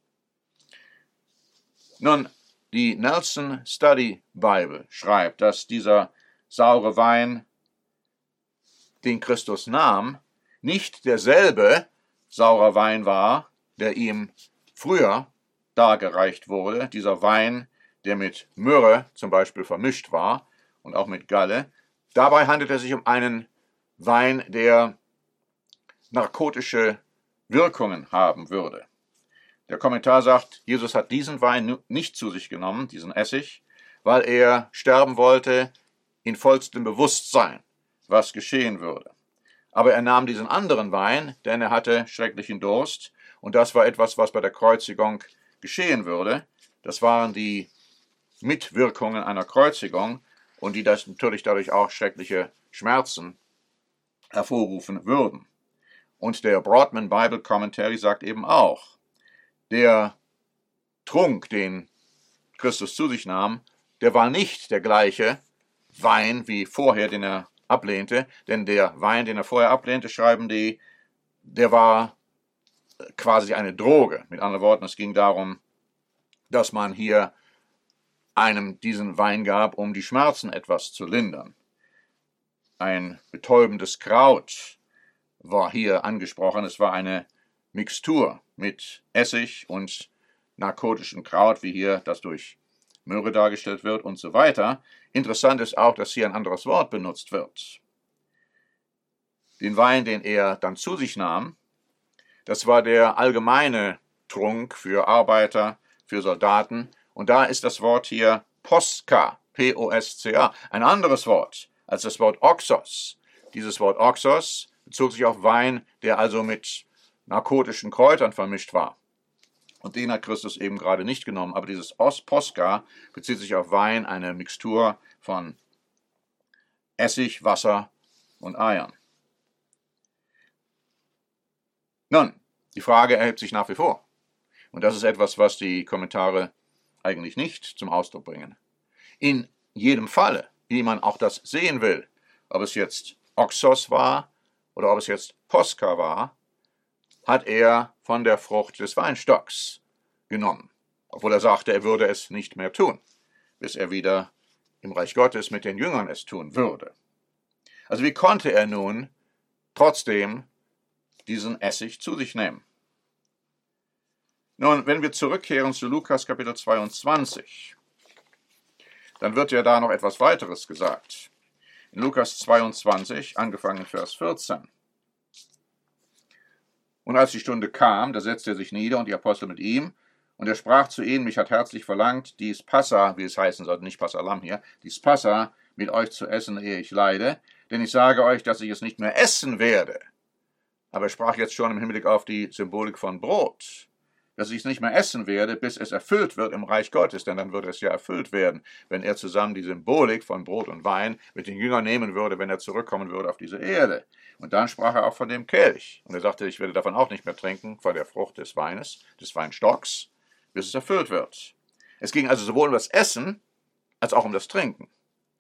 Nun, die Nelson Study Bible schreibt, dass dieser saure Wein, den Christus nahm, nicht derselbe saurer Wein war, der ihm früher dargereicht wurde, dieser Wein, der mit Myrrhe zum Beispiel vermischt war und auch mit Galle. Dabei handelt es sich um einen Wein, der narkotische Wirkungen haben würde. Der Kommentar sagt, Jesus hat diesen Wein nicht zu sich genommen, diesen Essig, weil er sterben wollte in vollstem Bewusstsein, was geschehen würde. Aber er nahm diesen anderen Wein, denn er hatte schrecklichen Durst, und das war etwas, was bei der Kreuzigung geschehen würde. Das waren die Mitwirkungen einer Kreuzigung und die das natürlich dadurch auch schreckliche Schmerzen hervorrufen würden. Und der Broadman Bible Commentary sagt eben auch, der Trunk, den Christus zu sich nahm, der war nicht der gleiche Wein wie vorher, den er ablehnte, denn der Wein, den er vorher ablehnte, schreiben die, der war quasi eine Droge. Mit anderen Worten, es ging darum, dass man hier einem diesen Wein gab, um die Schmerzen etwas zu lindern. Ein betäubendes Kraut war hier angesprochen. Es war eine Mixtur mit Essig und narkotischem Kraut, wie hier das durch Myrrhe dargestellt wird und so weiter. Interessant ist auch, dass hier ein anderes Wort benutzt wird. Den Wein, den er dann zu sich nahm, das war der allgemeine Trunk für Arbeiter, für Soldaten. Und da ist das Wort hier Posca, P O S C A, ein anderes Wort als das Wort Oxos. Dieses Wort Oxos bezog sich auf Wein, der also mit narkotischen Kräutern vermischt war. Und den hat Christus eben gerade nicht genommen. Aber dieses Posca bezieht sich auf Wein, eine Mixtur von Essig, Wasser und Eiern. Nun, die Frage erhebt sich nach wie vor. Und das ist etwas, was die Kommentare eigentlich nicht zum Ausdruck bringen. In jedem Falle, wie man auch das sehen will, ob es jetzt Oxos war oder ob es jetzt Posca war, hat er von der Frucht des Weinstocks genommen, obwohl er sagte, er würde es nicht mehr tun, bis er wieder im Reich Gottes mit den Jüngern es tun würde. Also wie konnte er nun trotzdem diesen Essig zu sich nehmen? Nun, wenn wir zurückkehren zu Lukas Kapitel zweiundzwanzig, dann wird ja da noch etwas weiteres gesagt. In Lukas zweiundzwanzig, angefangen in Vers vierzehn. Und als die Stunde kam, da setzte er sich nieder und die Apostel mit ihm, und er sprach zu ihnen, mich hat herzlich verlangt, dies Passa, wie es heißen sollte, nicht Passalam hier, dies Passa mit euch zu essen, ehe ich leide, denn ich sage euch, dass ich es nicht mehr essen werde. Aber er sprach jetzt schon im Hinblick auf die Symbolik von Brot, dass ich es nicht mehr essen werde, bis es erfüllt wird im Reich Gottes, denn dann würde es ja erfüllt werden, wenn er zusammen die Symbolik von Brot und Wein mit den Jüngern nehmen würde, wenn er zurückkommen würde auf diese Erde. Und dann sprach er auch von dem Kelch. Und er sagte, ich werde davon auch nicht mehr trinken, von der Frucht des Weines, des Weinstocks, bis es erfüllt wird. Es ging also sowohl um das Essen, als auch um das Trinken.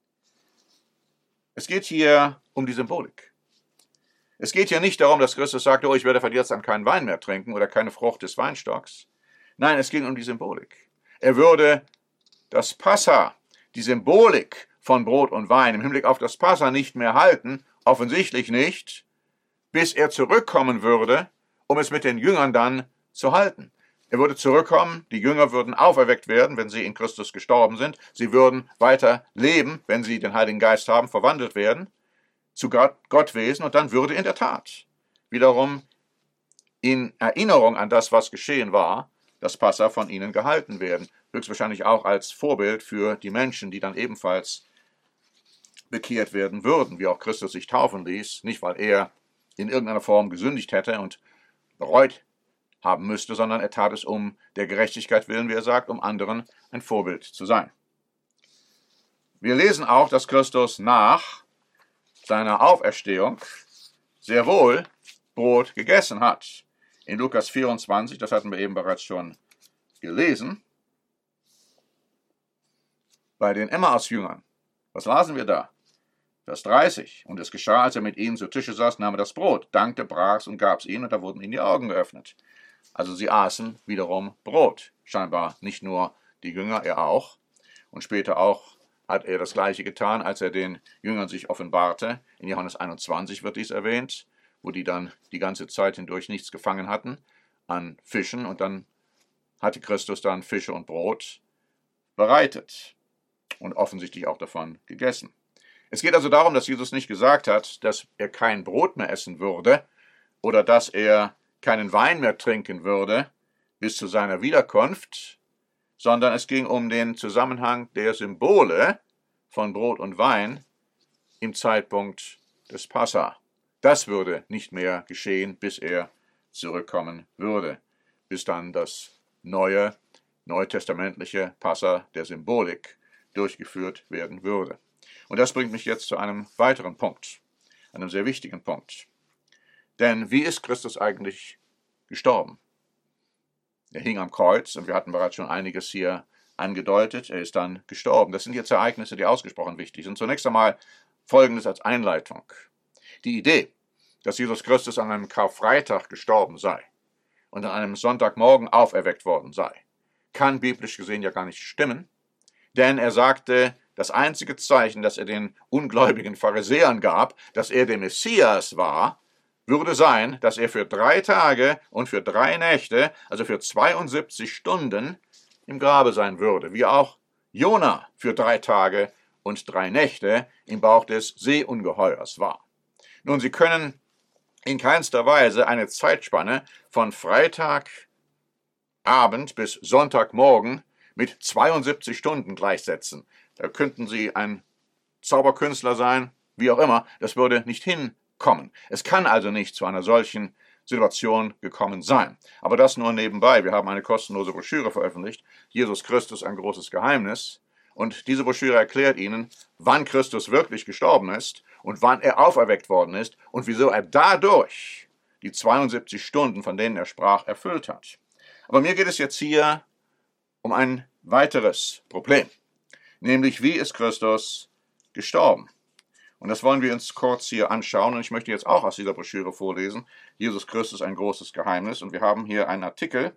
Es geht hier um die Symbolik. Es geht hier nicht darum, dass Christus sagte, oh, ich werde von jetzt an keinen Wein mehr trinken oder keine Frucht des Weinstocks. Nein, es ging um die Symbolik. Er würde das Passa, die Symbolik von Brot und Wein im Hinblick auf das Passa nicht mehr halten, offensichtlich nicht, bis er zurückkommen würde, um es mit den Jüngern dann zu halten. Er würde zurückkommen, die Jünger würden auferweckt werden, wenn sie in Christus gestorben sind. Sie würden weiter leben, wenn sie den Heiligen Geist haben, verwandelt werden zu Gott, Gottwesen, und dann würde in der Tat wiederum in Erinnerung an das, was geschehen war, das Passa von ihnen gehalten werden. Höchstwahrscheinlich auch als Vorbild für die Menschen, die dann ebenfalls bekehrt werden würden, wie auch Christus sich taufen ließ, nicht weil er in irgendeiner Form gesündigt hätte und bereut haben müsste, sondern er tat es um der Gerechtigkeit willen, wie er sagt, um anderen ein Vorbild zu sein. Wir lesen auch, dass Christus nach seiner Auferstehung sehr wohl Brot gegessen hat. In Lukas vierundzwanzig, das hatten wir eben bereits schon gelesen, bei den Emmaus-Jüngern. Was lasen wir da? Vers dreißig. Und es geschah, als er mit ihnen zu Tische saß, nahm er das Brot, dankte, brach's und gab's ihnen, und da wurden ihnen die Augen geöffnet. Also sie aßen wiederum Brot. Scheinbar nicht nur die Jünger, er auch. Und später auch hat er das Gleiche getan, als er den Jüngern sich offenbarte. In Johannes einundzwanzig wird dies erwähnt, wo die dann die ganze Zeit hindurch nichts gefangen hatten an Fischen, und dann hatte Christus dann Fische und Brot bereitet und offensichtlich auch davon gegessen. Es geht also darum, dass Jesus nicht gesagt hat, dass er kein Brot mehr essen würde oder dass er keinen Wein mehr trinken würde bis zu seiner Wiederkunft, sondern es ging um den Zusammenhang der Symbole von Brot und Wein im Zeitpunkt des Passa. Das würde nicht mehr geschehen, bis er zurückkommen würde, bis dann das neue, neutestamentliche Passa der Symbolik durchgeführt werden würde. Und das bringt mich jetzt zu einem weiteren Punkt, einem sehr wichtigen Punkt. Denn wie ist Christus eigentlich gestorben? Er hing am Kreuz, und wir hatten bereits schon einiges hier angedeutet. Er ist dann gestorben. Das sind jetzt Ereignisse, die ausgesprochen wichtig sind. Zunächst einmal Folgendes als Einleitung. Die Idee, dass Jesus Christus an einem Karfreitag gestorben sei und an einem Sonntagmorgen auferweckt worden sei, kann biblisch gesehen ja gar nicht stimmen, denn er sagte, das einzige Zeichen, das er den ungläubigen Pharisäern gab, dass er der Messias war, würde sein, dass er für drei Tage und für drei Nächte, also für zweiundsiebzig Stunden, im Grabe sein würde, wie auch Jona für drei Tage und drei Nächte im Bauch des Seeungeheuers war. Nun, Sie können in keinster Weise eine Zeitspanne von Freitagabend bis Sonntagmorgen mit zweiundsiebzig Stunden gleichsetzen. Da könnten Sie ein Zauberkünstler sein, wie auch immer, das würde nicht hinkommen. Es kann also nicht zu einer solchen Situation gekommen sein. Aber das nur nebenbei. Wir haben eine kostenlose Broschüre veröffentlicht, Jesus Christus, ein großes Geheimnis. Und diese Broschüre erklärt Ihnen, wann Christus wirklich gestorben ist und wann er auferweckt worden ist und wieso er dadurch die zweiundsiebzig Stunden, von denen er sprach, erfüllt hat. Aber mir geht es jetzt hier um ein weiteres Problem, nämlich wie ist Christus gestorben? Und das wollen wir uns kurz hier anschauen, und ich möchte jetzt auch aus dieser Broschüre vorlesen, Jesus Christus, ein großes Geheimnis, und wir haben hier einen Artikel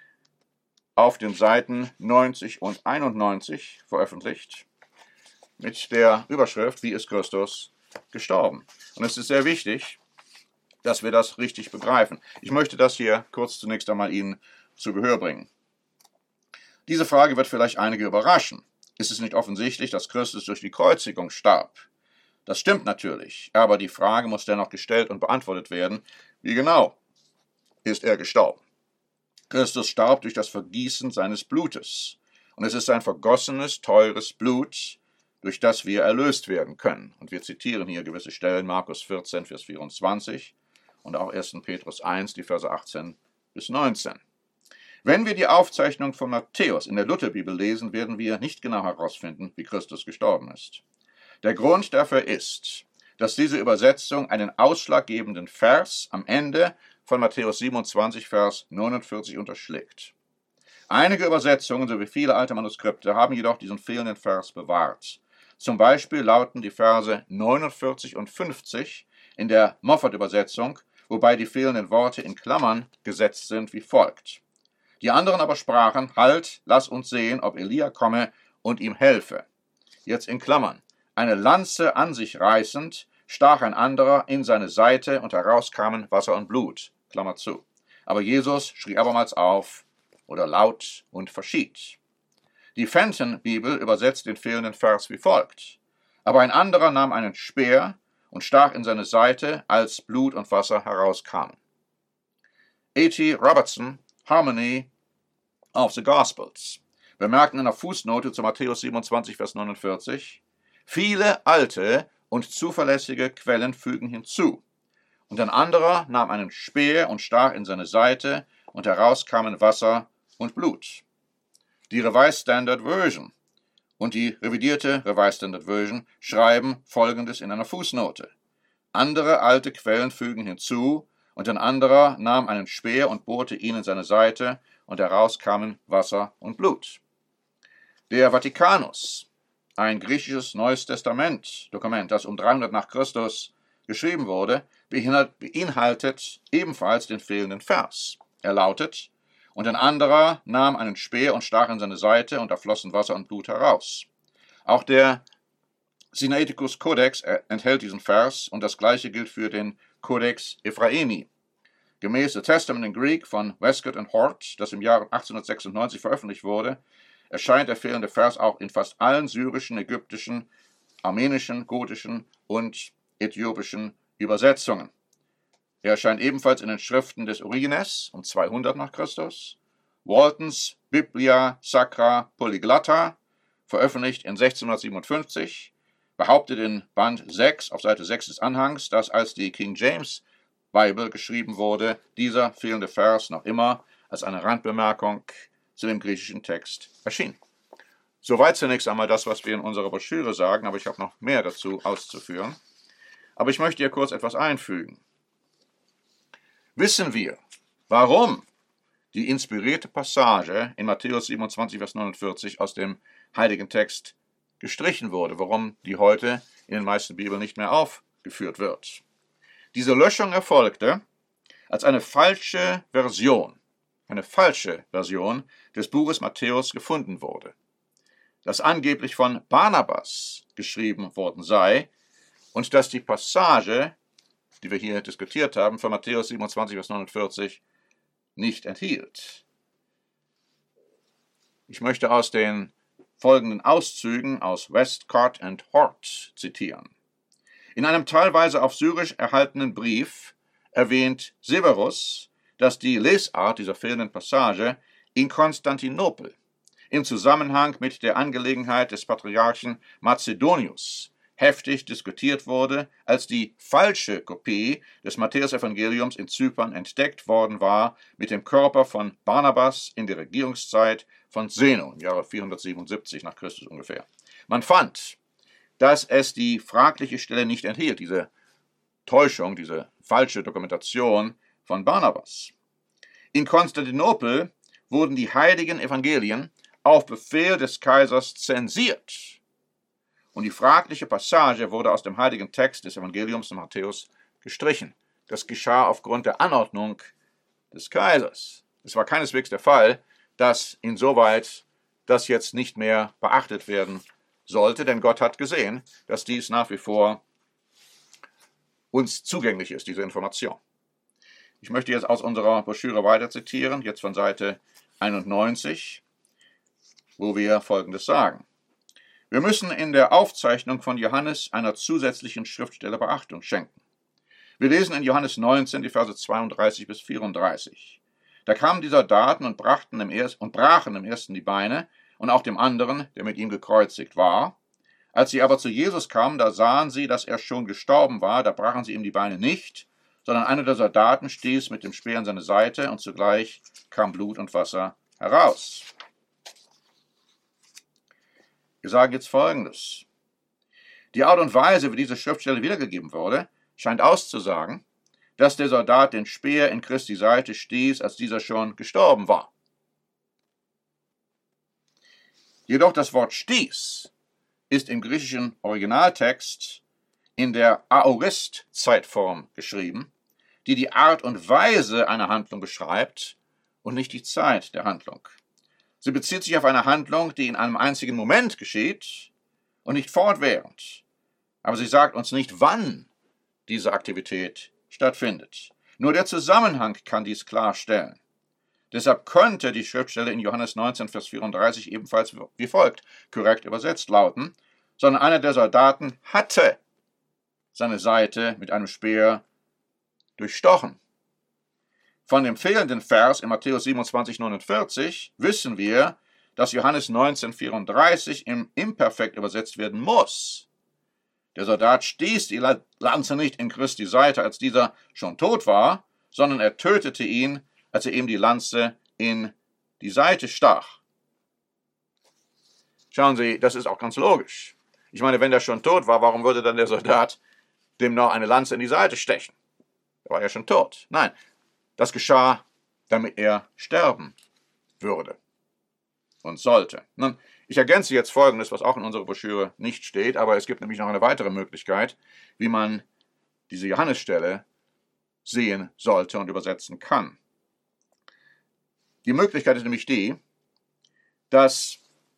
auf den Seiten neunzig und einundneunzig veröffentlicht mit der Überschrift, wie ist Christus gestorben? Und es ist sehr wichtig, dass wir das richtig begreifen. Ich möchte das hier kurz zunächst einmal Ihnen zu Gehör bringen. Diese Frage wird vielleicht einige überraschen. Ist es nicht offensichtlich, dass Christus durch die Kreuzigung starb? Das stimmt natürlich, aber die Frage muss dennoch gestellt und beantwortet werden, wie genau ist er gestorben? Christus starb durch das Vergießen seines Blutes, und es ist sein vergossenes, teures Blut, durch das wir erlöst werden können. Und wir zitieren hier gewisse Stellen, Markus vierzehn, Vers vierundzwanzig und auch erster Petrus eins, die Verse achtzehn bis neunzehn. Wenn wir die Aufzeichnung von Matthäus in der Lutherbibel lesen, werden wir nicht genau herausfinden, wie Christus gestorben ist. Der Grund dafür ist, dass diese Übersetzung einen ausschlaggebenden Vers am Ende von Matthäus siebenundzwanzig, Vers neunundvierzig unterschlägt. Einige Übersetzungen sowie viele alte Manuskripte haben jedoch diesen fehlenden Vers bewahrt. Zum Beispiel lauten die Verse neunundvierzig und fünfzig in der Moffat-Übersetzung, wobei die fehlenden Worte in Klammern gesetzt sind wie folgt. Die anderen aber sprachen, halt, lass uns sehen, ob Elia komme und ihm helfe. Jetzt in Klammern. Eine Lanze an sich reißend, stach ein anderer in seine Seite und heraus kamen Wasser und Blut. Klammer zu. Aber Jesus schrie abermals auf oder laut und verschied. Die Fenton-Bibel übersetzt den fehlenden Vers wie folgt. Aber ein anderer nahm einen Speer und stach in seine Seite, als Blut und Wasser herauskamen. A T Robertson, Harmony of the Gospels, bemerken in der Fußnote zu Matthäus siebenundzwanzig, Vers neunundvierzig, viele alte und zuverlässige Quellen fügen hinzu. Und ein anderer nahm einen Speer und stach in seine Seite, und heraus kamen Wasser und Blut. Die Revised Standard Version und die revidierte Revised Standard Version schreiben Folgendes in einer Fußnote. Andere alte Quellen fügen hinzu, und ein anderer nahm einen Speer und bohrte ihn in seine Seite, und heraus kamen Wasser und Blut. Der Vatikanus, ein griechisches Neues Testament-Dokument, das um dreihundert nach Christus geschrieben wurde, beinhaltet ebenfalls den fehlenden Vers. Er lautet, und ein anderer nahm einen Speer und stach in seine Seite, und da flossen Wasser und Blut heraus. Auch der Sinaiticus Codex enthält diesen Vers, und das gleiche gilt für den Codex Ephraemi. Gemäß The Testament in Greek von Westcott und Hort, das im Jahr achtzehnhundertsechsundneunzig veröffentlicht wurde, erscheint der fehlende Vers auch in fast allen syrischen, ägyptischen, armenischen, gotischen und äthiopischen Übersetzungen. Er erscheint ebenfalls in den Schriften des Origenes um zweihundert nach Christus, Waltons Biblia Sacra Polyglotta, veröffentlicht in sechzehnhundertsiebenundfünfzig, behauptet in Band sechs auf Seite sechs des Anhangs, dass als die King James Bible geschrieben wurde, dieser fehlende Vers noch immer als eine Randbemerkung zu dem griechischen Text erschien. Soweit zunächst einmal das, was wir in unserer Broschüre sagen, aber ich habe noch mehr dazu auszuführen. Aber ich möchte hier kurz etwas einfügen. Wissen wir, warum die inspirierte Passage in Matthäus siebenundzwanzig, Vers neunundvierzig aus dem heiligen Text gestrichen wurde, warum die heute in den meisten Bibeln nicht mehr aufgeführt wird? Diese Löschung erfolgte, als eine falsche Version, eine falsche Version des Buches Matthäus gefunden wurde, das angeblich von Barnabas geschrieben worden sei und dass die Passage, die wir hier diskutiert haben, von Matthäus siebenundzwanzig, Vers neunundvierzig, nicht enthielt. Ich möchte aus den folgenden Auszügen aus Westcott und Hort zitieren. In einem teilweise auf Syrisch erhaltenen Brief erwähnt Severus, dass die Lesart dieser fehlenden Passage in Konstantinopel im Zusammenhang mit der Angelegenheit des Patriarchen Mazedonius heftig diskutiert wurde, als die falsche Kopie des Matthäusevangeliums in Zypern entdeckt worden war mit dem Körper von Barnabas in der Regierungszeit von Zeno im Jahre vierhundertsiebenundsiebzig nach Christus ungefähr. Man fand, dass es die fragliche Stelle nicht enthielt, diese Täuschung, diese falsche Dokumentation von Barnabas. In Konstantinopel wurden die heiligen Evangelien auf Befehl des Kaisers zensiert. Und die fragliche Passage wurde aus dem heiligen Text des Evangeliums von Matthäus gestrichen. Das geschah aufgrund der Anordnung des Kaisers. Es war keineswegs der Fall, dass insoweit das jetzt nicht mehr beachtet werden sollte, denn Gott hat gesehen, dass dies nach wie vor uns zugänglich ist, diese Information. Ich möchte jetzt aus unserer Broschüre weiter zitieren, jetzt von Seite einundneunzig, wo wir Folgendes sagen. Wir müssen in der Aufzeichnung von Johannes einer zusätzlichen Schriftstelle Beachtung schenken. Wir lesen in Johannes neunzehn, die Verse zweiunddreißig bis vierunddreißig. Da kamen die Soldaten und, brachten dem erst, und brachen dem ersten die Beine und auch dem anderen, der mit ihm gekreuzigt war. Als sie aber zu Jesus kamen, da sahen sie, dass er schon gestorben war, da brachen sie ihm die Beine nicht, sondern einer der Soldaten stieß mit dem Speer in seine Seite, und zugleich kam Blut und Wasser heraus. Wir sagen jetzt Folgendes. Die Art und Weise, wie diese Schriftstelle wiedergegeben wurde, scheint auszusagen, dass der Soldat den Speer in Christi Seite stieß, als dieser schon gestorben war. Jedoch das Wort stieß ist im griechischen Originaltext in der Aorist-Zeitform geschrieben, die die Art und Weise einer Handlung beschreibt und nicht die Zeit der Handlung. Sie bezieht sich auf eine Handlung, die in einem einzigen Moment geschieht und nicht fortwährend. Aber sie sagt uns nicht, wann diese Aktivität stattfindet. Nur der Zusammenhang kann dies klarstellen. Deshalb könnte die Schriftstelle in Johannes neunzehn, Vers vierunddreißig ebenfalls wie folgt korrekt übersetzt lauten, sondern einer der Soldaten hatte seine Seite mit einem Speer durchstochen. Von dem fehlenden Vers in Matthäus siebenundzwanzig, neunundvierzig wissen wir, dass Johannes neunzehn, vierunddreißig im Imperfekt übersetzt werden muss. Der Soldat stieß die Lanze nicht in Christi Seite, als dieser schon tot war, sondern er tötete ihn, als er ihm die Lanze in die Seite stach. Schauen Sie, das ist auch ganz logisch. Ich meine, wenn der schon tot war, warum würde dann der Soldat dem noch eine Lanze in die Seite stechen? Er war ja schon tot. Nein, das geschah, damit er sterben würde und sollte. Nun, ich ergänze jetzt Folgendes, was auch in unserer Broschüre nicht steht, aber es gibt nämlich noch eine weitere Möglichkeit, wie man diese Johannesstelle sehen sollte und übersetzen kann. Die Möglichkeit ist nämlich die, dass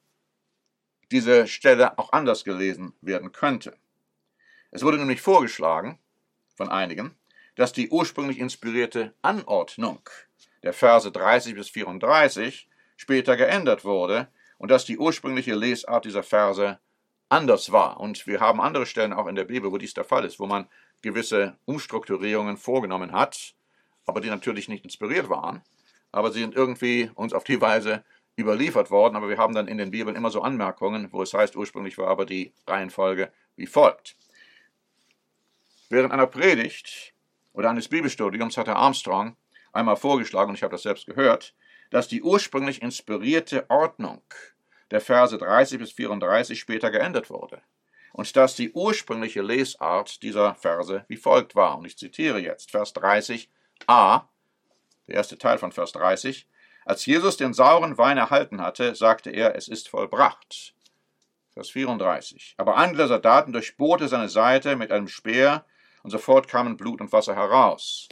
diese Stelle auch anders gelesen werden könnte. Es wurde nämlich vorgeschlagen von einigen, dass die ursprünglich inspirierte Anordnung der Verse dreißig bis vierunddreißig später geändert wurde und dass die ursprüngliche Lesart dieser Verse anders war. Und wir haben andere Stellen auch in der Bibel, wo dies der Fall ist, wo man gewisse Umstrukturierungen vorgenommen hat, aber die natürlich nicht inspiriert waren, aber sie sind irgendwie uns auf die Weise überliefert worden, aber wir haben dann in den Bibeln immer so Anmerkungen, wo es heißt, ursprünglich war aber die Reihenfolge wie folgt. Während einer Predigt oder eines Bibelstudiums hat Herr Armstrong einmal vorgeschlagen, und ich habe das selbst gehört, dass die ursprünglich inspirierte Ordnung der Verse dreißig bis vierunddreißig später geändert wurde und dass die ursprüngliche Lesart dieser Verse wie folgt war. Und ich zitiere jetzt Vers dreißig a, der erste Teil von Vers dreißig. Als Jesus den sauren Wein erhalten hatte, sagte er, es ist vollbracht. Vers vierunddreißig. Aber einer der Soldaten durchbohrte seine Seite mit einem Speer, und sofort kamen Blut und Wasser heraus.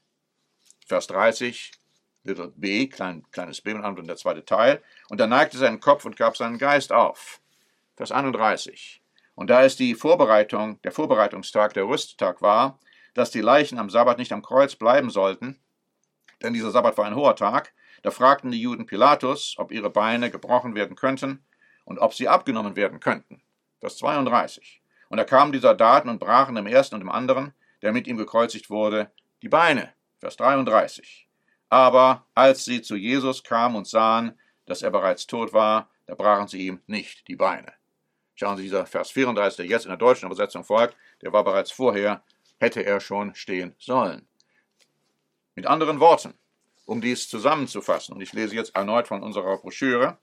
Vers dreißig, little b, klein, kleines b und der zweite Teil. Und er neigte seinen Kopf und gab seinen Geist auf. Vers einunddreißig. Und da es die Vorbereitung, der Vorbereitungstag, der Rüsttag war, dass die Leichen am Sabbat nicht am Kreuz bleiben sollten, denn dieser Sabbat war ein hoher Tag, da fragten die Juden Pilatus, ob ihre Beine gebrochen werden könnten und ob sie abgenommen werden könnten. Vers zweiunddreißig. Und da kamen die Soldaten und brachen dem ersten und dem anderen, der mit ihm gekreuzigt wurde, die Beine. Vers dreiunddreißig. Aber als sie zu Jesus kamen und sahen, dass er bereits tot war, da brachen sie ihm nicht die Beine. Schauen Sie, dieser Vers vierunddreißig, der jetzt in der deutschen Übersetzung folgt, der war bereits vorher, hätte er schon stehen sollen. Mit anderen Worten, um dies zusammenzufassen, und ich lese jetzt erneut von unserer Broschüre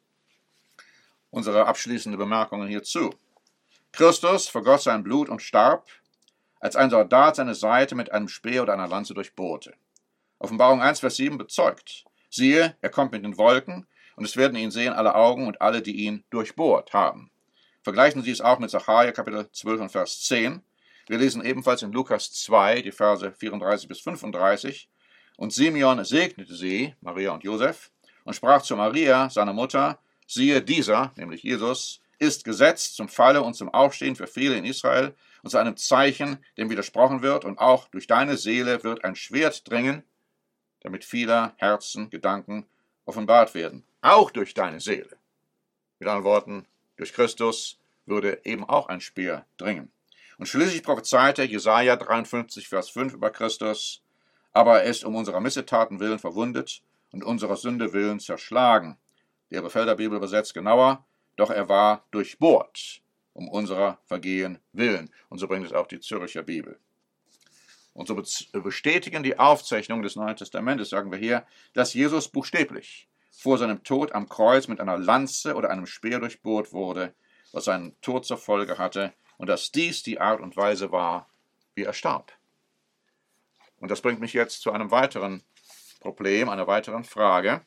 unsere abschließende Bemerkungen hierzu. Christus vergoss sein Blut und starb, als ein Soldat seine Seite mit einem Speer oder einer Lanze durchbohrte. Offenbarung eins, Vers sieben bezeugt. Siehe, er kommt mit den Wolken, und es werden ihn sehen alle Augen und alle, die ihn durchbohrt haben. Vergleichen Sie es auch mit Sacharja, Kapitel zwölf und Vers zehn. Wir lesen ebenfalls in Lukas zwei, die Verse vierunddreißig bis fünfunddreißig. Und Simeon segnete sie, Maria und Josef, und sprach zu Maria, seiner Mutter, siehe, dieser, nämlich Jesus, ist gesetzt zum Falle und zum Aufstehen für viele in Israel und zu einem Zeichen, dem widersprochen wird, und auch durch deine Seele wird ein Schwert dringen, damit vieler Herzen, Gedanken offenbart werden. Auch durch deine Seele. Mit anderen Worten, durch Christus würde eben auch ein Speer dringen. Und schließlich prophezeite Jesaja dreiundfünfzig, Vers fünf über Christus: Aber er ist um unserer Missetaten willen verwundet und unserer Sünde willen zerschlagen. Die Elberfelder Bibel übersetzt genauer: Doch er war durchbohrt um unserer Vergehen willen. Und so bringt es auch die Zürcher Bibel. Und so bestätigen die Aufzeichnungen des Neuen Testamentes, sagen wir hier, dass Jesus buchstäblich vor seinem Tod am Kreuz mit einer Lanze oder einem Speer durchbohrt wurde, was seinen Tod zur Folge hatte, und dass dies die Art und Weise war, wie er starb. Und das bringt mich jetzt zu einem weiteren Problem, einer weiteren Frage.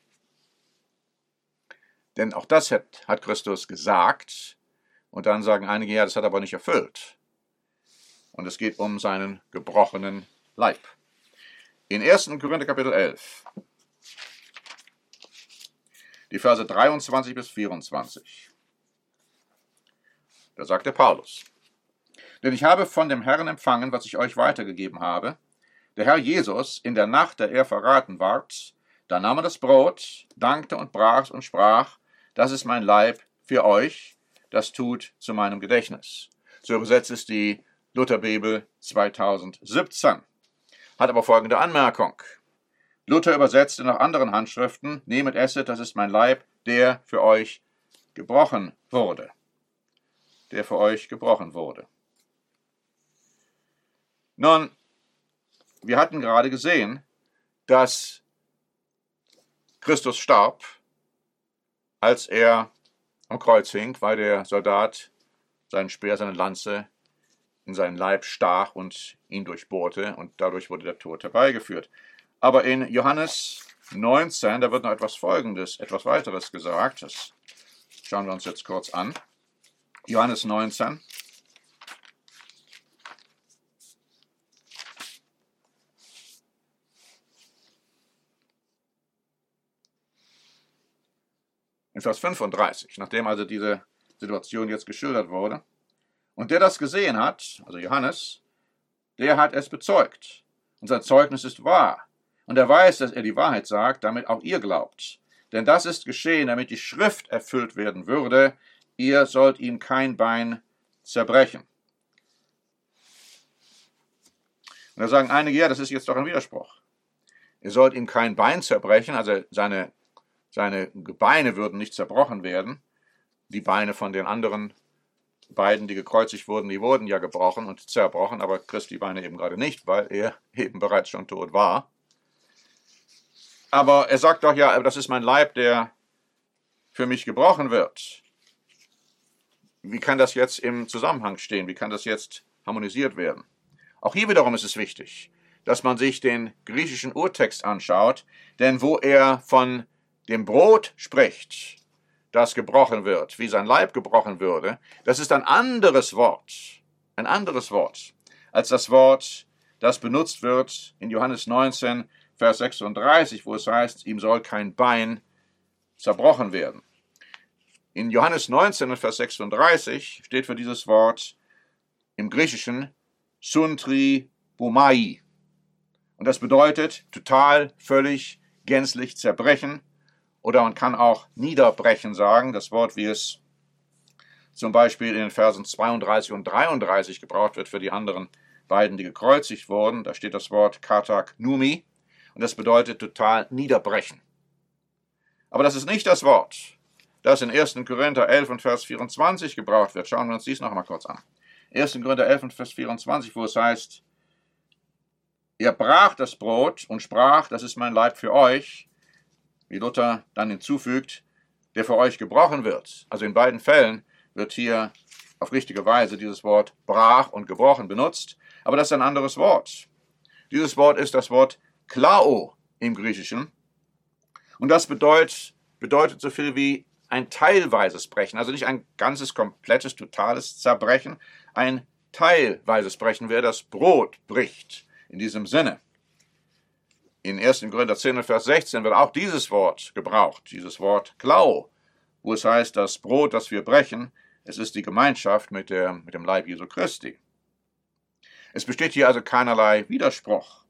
Denn auch das hat, hat Christus gesagt, und dann sagen einige, ja, das hat er aber nicht erfüllt. Und es geht um seinen gebrochenen Leib. In ersten Korinther Kapitel elf, die Verse dreiundzwanzig bis vierundzwanzig, da sagt der Paulus: Denn ich habe von dem Herrn empfangen, was ich euch weitergegeben habe. Der Herr Jesus, in der Nacht, da er verraten ward, da nahm er das Brot, dankte und brach's und sprach: Das ist mein Leib für euch, das tut zu meinem Gedächtnis. So übersetzt es die Lutherbibel zweitausendsiebzehn. Hat aber folgende Anmerkung: Luther übersetzte nach anderen Handschriften: Nehmet, esset, das ist mein Leib, der für euch gebrochen wurde. Der für euch gebrochen wurde. Nun, wir hatten gerade gesehen, dass Christus starb, als er am Kreuz hing, weil der Soldat seinen Speer, seine Lanze in seinen Leib stach und ihn durchbohrte, und dadurch wurde der Tod herbeigeführt. Aber in Johannes neunzehn, da wird noch etwas Folgendes, etwas weiteres gesagt. Das schauen wir uns jetzt kurz an. Johannes neunzehn. In Vers fünfunddreißig, nachdem also diese Situation jetzt geschildert wurde: Und der das gesehen hat, also Johannes, der hat es bezeugt. Und sein Zeugnis ist wahr. Und er weiß, dass er die Wahrheit sagt, damit auch ihr glaubt. Denn das ist geschehen, damit die Schrift erfüllt werden würde: Ihr sollt ihm kein Bein zerbrechen. Und da sagen einige, ja, das ist jetzt doch ein Widerspruch. Ihr sollt ihm kein Bein zerbrechen, also seine, seine Gebeine würden nicht zerbrochen werden. Die Beine von den anderen beiden, die gekreuzigt wurden, die wurden ja gebrochen und zerbrochen, aber Christi Beine eben gerade nicht, weil er eben bereits schon tot war. Aber er sagt doch, ja, das ist mein Leib, der für mich gebrochen wird. Wie kann das jetzt im Zusammenhang stehen? Wie kann das jetzt harmonisiert werden? Auch hier wiederum ist es wichtig, dass man sich den griechischen Urtext anschaut, denn wo er von dem Brot spricht, das gebrochen wird, wie sein Leib gebrochen würde, das ist ein anderes Wort, ein anderes Wort, als das Wort, das benutzt wird in Johannes neunzehn, Vers sechsunddreißig, wo es heißt, ihm soll kein Bein zerbrochen werden. In Johannes neunzehn, Vers sechsunddreißig steht für dieses Wort im Griechischen Suntri Bomai. Und das bedeutet total, völlig, gänzlich zerbrechen. Oder man kann auch niederbrechen sagen, das Wort, wie es zum Beispiel in den Versen zweiunddreißig und dreiunddreißig gebraucht wird für die anderen beiden, die gekreuzigt wurden. Da steht das Wort Katak Numi und das bedeutet total niederbrechen. Aber das ist nicht das Wort, das in ersten Korinther elf und Vers vierundzwanzig gebraucht wird. Schauen wir uns dies noch einmal kurz an. ersten Korinther elf und Vers vierundzwanzig, wo es heißt: Er brach das Brot und sprach: Das ist mein Leib für euch. Wie Luther dann hinzufügt, der für euch gebrochen wird. Also in beiden Fällen wird hier auf richtige Weise dieses Wort brach und gebrochen benutzt, aber das ist ein anderes Wort. Dieses Wort ist das Wort klao im Griechischen und das bedeutet, bedeutet so viel wie ein teilweises Brechen, also nicht ein ganzes, komplettes, totales Zerbrechen, ein teilweises Brechen, wer das Brot bricht, in diesem Sinne. In ersten Korinther zehn, Vers sechzehn wird auch dieses Wort gebraucht, dieses Wort Klau, wo es heißt, das Brot, das wir brechen, es ist die Gemeinschaft mit, der, mit dem Leib Jesu Christi. Es besteht hier also keinerlei Widerspruch.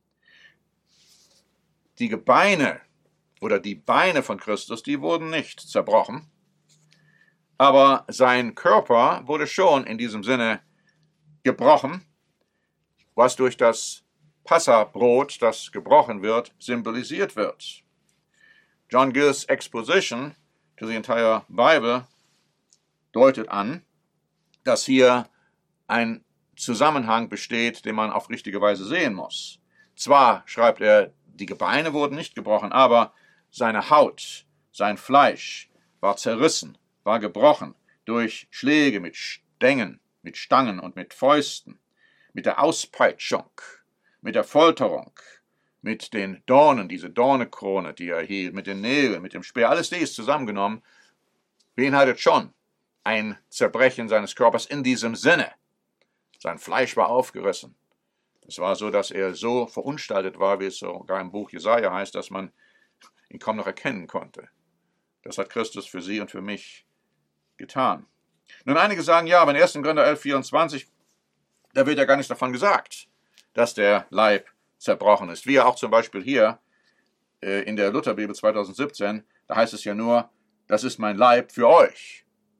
Die Gebeine oder die Beine von Christus, die wurden nicht zerbrochen, aber sein Körper wurde schon in diesem Sinne gebrochen, was durch das Passabrot, das gebrochen wird, symbolisiert wird. John Gill's Exposition to the entire Bible deutet an, dass hier ein Zusammenhang besteht, den man auf richtige Weise sehen muss. Zwar, schreibt er, die Gebeine wurden nicht gebrochen, aber seine Haut, sein Fleisch war zerrissen, war gebrochen durch Schläge mit Stängen, mit Stangen und mit Fäusten, mit der Auspeitschung, mit der Folterung, mit den Dornen, diese Dornekrone, die er hielt, mit den Nägeln, mit dem Speer, alles dies zusammengenommen, beinhaltet schon ein Zerbrechen seines Körpers in diesem Sinne. Sein Fleisch war aufgerissen. Es war so, dass er so verunstaltet war, wie es sogar im Buch Jesaja heißt, dass man ihn kaum noch erkennen konnte. Das hat Christus für sie und für mich getan. Nun, einige sagen, ja, aber in ersten Korinther elf, vierundzwanzig, da wird ja gar nichts davon gesagt, dass der Leib zerbrochen ist. Wie ja auch zum Beispiel hier äh, in der Lutherbibel zweitausendsiebzehn, da heißt es ja nur, das ist mein Leib für euch.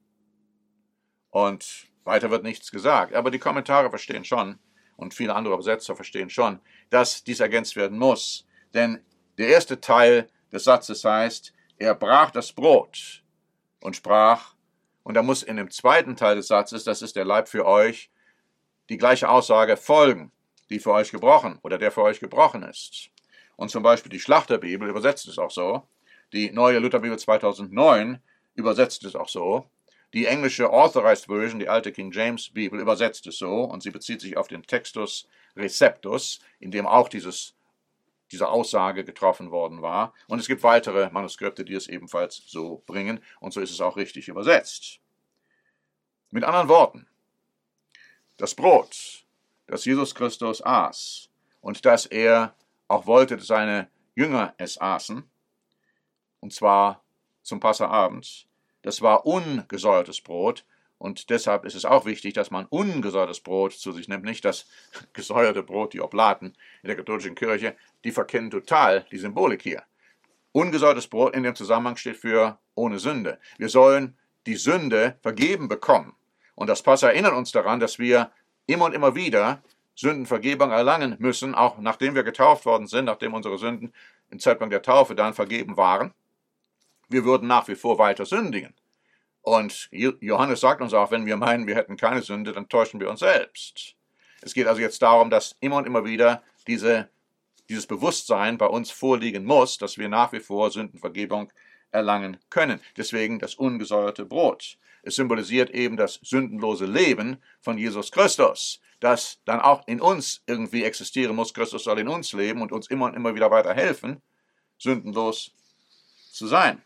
Und weiter wird nichts gesagt. Aber die Kommentare verstehen schon, und viele andere Übersetzer verstehen schon, dass dies ergänzt werden muss. Denn der erste Teil des Satzes heißt, er brach das Brot und sprach, und da muss in dem zweiten Teil des Satzes, das ist der Leib für euch, die gleiche Aussage folgen, die für euch gebrochen oder der für euch gebrochen ist. Und zum Beispiel die Schlachterbibel übersetzt es auch so, die neue Lutherbibel zweitausendneun übersetzt es auch so, die englische Authorized Version, die alte King James Bibel, übersetzt es so, und sie bezieht sich auf den Textus Receptus, in dem auch dieses, diese Aussage getroffen worden war. Und es gibt weitere Manuskripte, die es ebenfalls so bringen, und so ist es auch richtig übersetzt. Mit anderen Worten, das Brot, das Jesus Christus aß und das er auch wollte, dass seine Jünger es aßen, und zwar zum Passaabend, das war ungesäuertes Brot, und deshalb ist es auch wichtig, dass man ungesäuertes Brot zu sich nimmt, nicht das gesäuerte Brot, die Oblaten in der katholischen Kirche, die verkennen total die Symbolik hier. Ungesäuertes Brot in dem Zusammenhang steht für ohne Sünde. Wir sollen die Sünde vergeben bekommen. Und das Passa erinnert uns daran, dass wir immer und immer wieder Sündenvergebung erlangen müssen, auch nachdem wir getauft worden sind, nachdem unsere Sünden im Zeitpunkt der Taufe dann vergeben waren. Wir würden nach wie vor weiter sündigen. Und Johannes sagt uns auch, wenn wir meinen, wir hätten keine Sünde, dann täuschen wir uns selbst. Es geht also jetzt darum, dass immer und immer wieder diese, dieses Bewusstsein bei uns vorliegen muss, dass wir nach wie vor Sündenvergebung erlangen können. Deswegen das ungesäuerte Brot. Es symbolisiert eben das sündenlose Leben von Jesus Christus, das dann auch in uns irgendwie existieren muss. Christus soll in uns leben und uns immer und immer wieder weiter helfen, sündenlos zu sein.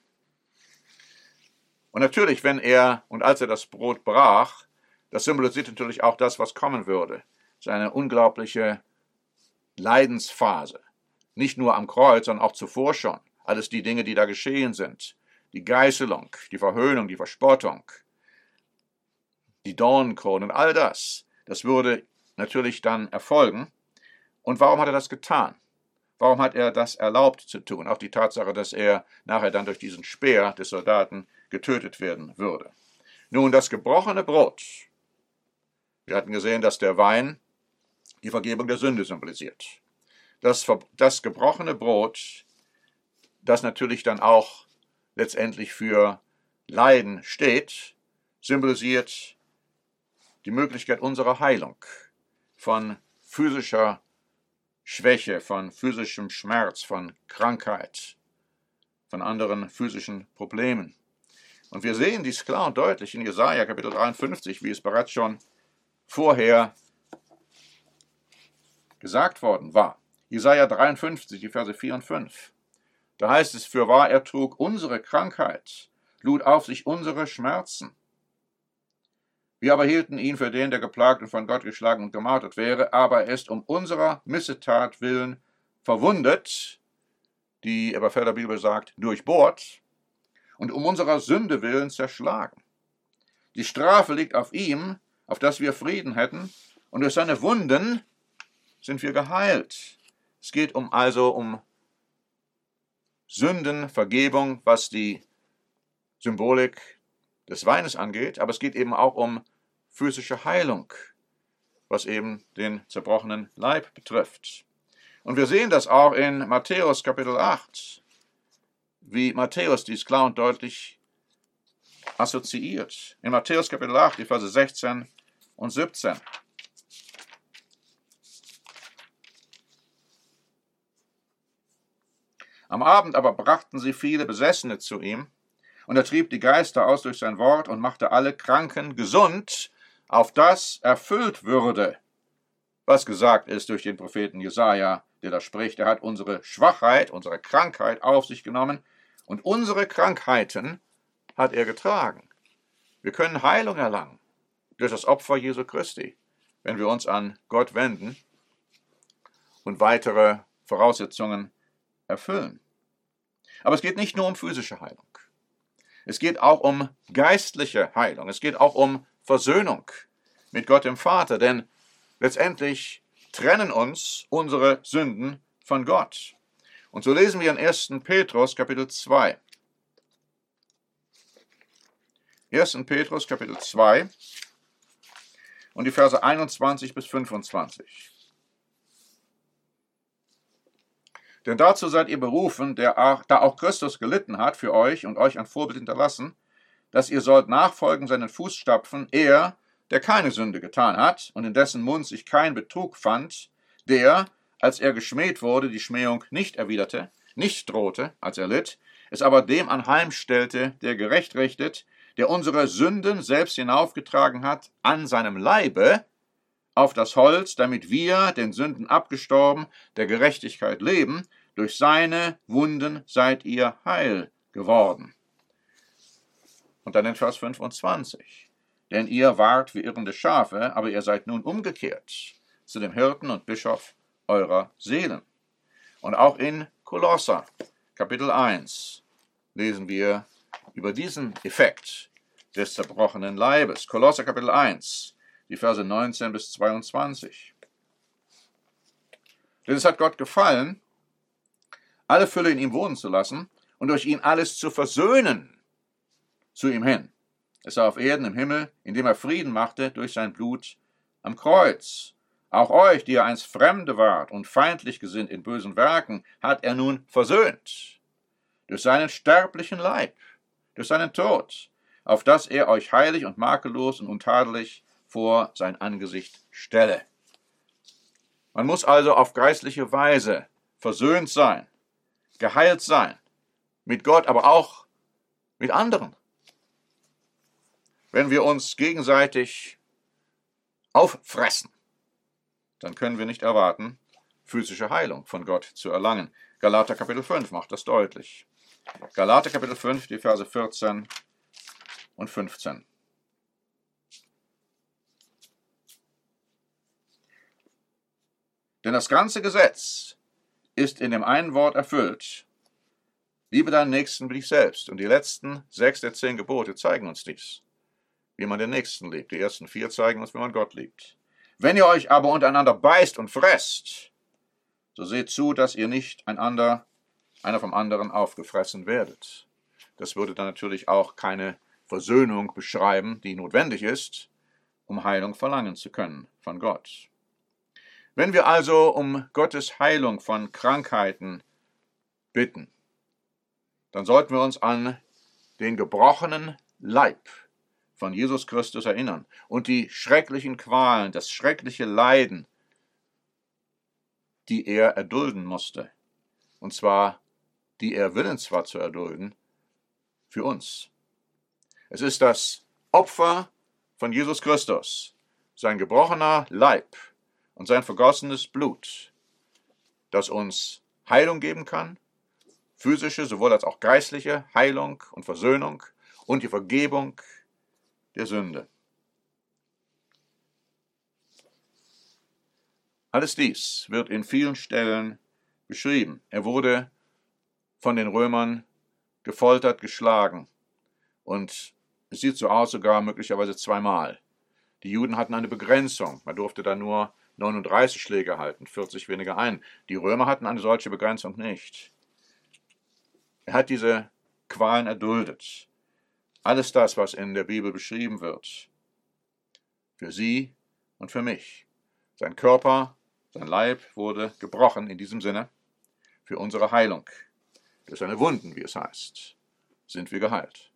Und natürlich, wenn er und als er das Brot brach, das symbolisiert natürlich auch das, was kommen würde. Seine unglaubliche Leidensphase. Nicht nur am Kreuz, sondern auch zuvor schon. Alles die Dinge, die da geschehen sind. Die Geißelung, die Verhöhnung, die Verspottung, die Dornenkrone und all das. Das würde natürlich dann erfolgen. Und warum hat er das getan? Warum hat er das erlaubt zu tun? Auch die Tatsache, dass er nachher dann durch diesen Speer des Soldaten getötet werden würde. Nun, das gebrochene Brot. Wir hatten gesehen, dass der Wein die Vergebung der Sünde symbolisiert. Das, das gebrochene Brot, das natürlich dann auch letztendlich für Leiden steht, symbolisiert die Möglichkeit unserer Heilung von physischer Schwäche, von physischem Schmerz, von Krankheit, von anderen physischen Problemen. Und wir sehen dies klar und deutlich in Jesaja Kapitel dreiundfünfzig, wie es bereits schon vorher gesagt worden war. Jesaja dreiundfünfzig, die Verse vier und fünf. Da heißt es, fürwahr, er trug unsere Krankheit, lud auf sich unsere Schmerzen. Wir aber hielten ihn für den, der geplagt und von Gott geschlagen und gemartert wäre, aber er ist um unserer Missetat willen verwundet, die Elberfelder Bibel sagt, durchbohrt, und um unserer Sünde willen zerschlagen. Die Strafe liegt auf ihm, auf dass wir Frieden hätten, und durch seine Wunden sind wir geheilt. Es geht um also um Sündenvergebung, was die Symbolik des Weines angeht, aber es geht eben auch um physische Heilung, was eben den zerbrochenen Leib betrifft. Und wir sehen das auch in Matthäus Kapitel acht, wie Matthäus dies klar und deutlich assoziiert. In Matthäus Kapitel acht, die Verse sechzehn und siebzehn. Am Abend aber brachten sie viele Besessene zu ihm, und er trieb die Geister aus durch sein Wort und machte alle Kranken gesund, auf das erfüllt würde, was gesagt ist durch den Propheten Jesaja, der da spricht. Er hat unsere Schwachheit, unsere Krankheit auf sich genommen, und unsere Krankheiten hat er getragen. Wir können Heilung erlangen durch das Opfer Jesu Christi, wenn wir uns an Gott wenden und weitere Voraussetzungen erfüllen. Aber es geht nicht nur um physische Heilung. Es geht auch um geistliche Heilung. Es geht auch um Versöhnung mit Gott dem Vater, denn letztendlich trennen uns unsere Sünden von Gott. Und so lesen wir in ersten Petrus Kapitel zwei. ersten Petrus Kapitel zwei und die Verse einundzwanzig bis fünfundzwanzig. Denn dazu seid ihr berufen, der auch, da auch Christus gelitten hat für euch und euch ein Vorbild hinterlassen, dass ihr sollt nachfolgen seinen Fußstapfen, er, der keine Sünde getan hat und in dessen Mund sich kein Betrug fand, der, als er geschmäht wurde, die Schmähung nicht erwiderte, nicht drohte, als er litt, es aber dem anheimstellte, der gerecht richtet, der unsere Sünden selbst hinaufgetragen hat an seinem Leibe, auf das Holz, damit wir, den Sünden abgestorben, der Gerechtigkeit leben, durch seine Wunden seid ihr heil geworden. Und dann in Vers fünfundzwanzig. Denn ihr wart wie irrende Schafe, aber ihr seid nun umgekehrt zu dem Hirten und Bischof eurer Seelen. Und auch in Kolosser, Kapitel eins, lesen wir über diesen Effekt des zerbrochenen Leibes. Kolosser, Kapitel eins, die Verse neunzehn bis zweiundzwanzig. Denn es hat Gott gefallen, alle Fülle in ihm wohnen zu lassen und durch ihn alles zu versöhnen zu ihm hin. Es sei auf Erden, im Himmel, indem er Frieden machte durch sein Blut am Kreuz. Auch euch, die ihr einst Fremde wart und feindlich gesinnt in bösen Werken, hat er nun versöhnt. Durch seinen sterblichen Leib, durch seinen Tod, auf dass er euch heilig und makellos und untadelig vor sein Angesicht stelle. Man muss also auf geistliche Weise versöhnt sein, geheilt sein, mit Gott, aber auch mit anderen. Wenn wir uns gegenseitig auffressen, dann können wir nicht erwarten, physische Heilung von Gott zu erlangen. Galater Kapitel fünf macht das deutlich. Galater Kapitel fünf, die Verse vierzehn und fünfzehn. Denn das ganze Gesetz ist in dem einen Wort erfüllt: Liebe deinen Nächsten wie dich selbst. Und die letzten sechs der zehn Gebote zeigen uns dies, wie man den Nächsten liebt. Die ersten vier zeigen uns, wie man Gott liebt. Wenn ihr euch aber untereinander beißt und fresst, so seht zu, dass ihr nicht einander, einer vom anderen aufgefressen werdet. Das würde dann natürlich auch keine Versöhnung beschreiben, die notwendig ist, um Heilung verlangen zu können von Gott. Wenn wir also um Gottes Heilung von Krankheiten bitten, dann sollten wir uns an den gebrochenen Leib von Jesus Christus erinnern und die schrecklichen Qualen, das schreckliche Leiden, die er erdulden musste, und zwar die er willens war zu erdulden, für uns. Es ist das Opfer von Jesus Christus, sein gebrochener Leib und sein vergossenes Blut, das uns Heilung geben kann, physische sowohl als auch geistliche Heilung und Versöhnung und die Vergebung der Sünde. Alles dies wird in vielen Stellen beschrieben. Er wurde von den Römern gefoltert, geschlagen, und es sieht so aus, sogar möglicherweise zweimal. Die Juden hatten eine Begrenzung. Man durfte da nur neununddreißig Schläge halten, vierzig weniger ein. Die Römer hatten eine solche Begrenzung nicht. Er hat diese Qualen erduldet. Alles das, was in der Bibel beschrieben wird, für sie und für mich. Sein Körper, sein Leib wurde gebrochen in diesem Sinne für unsere Heilung. Durch seine Wunden, wie es heißt, sind wir geheilt.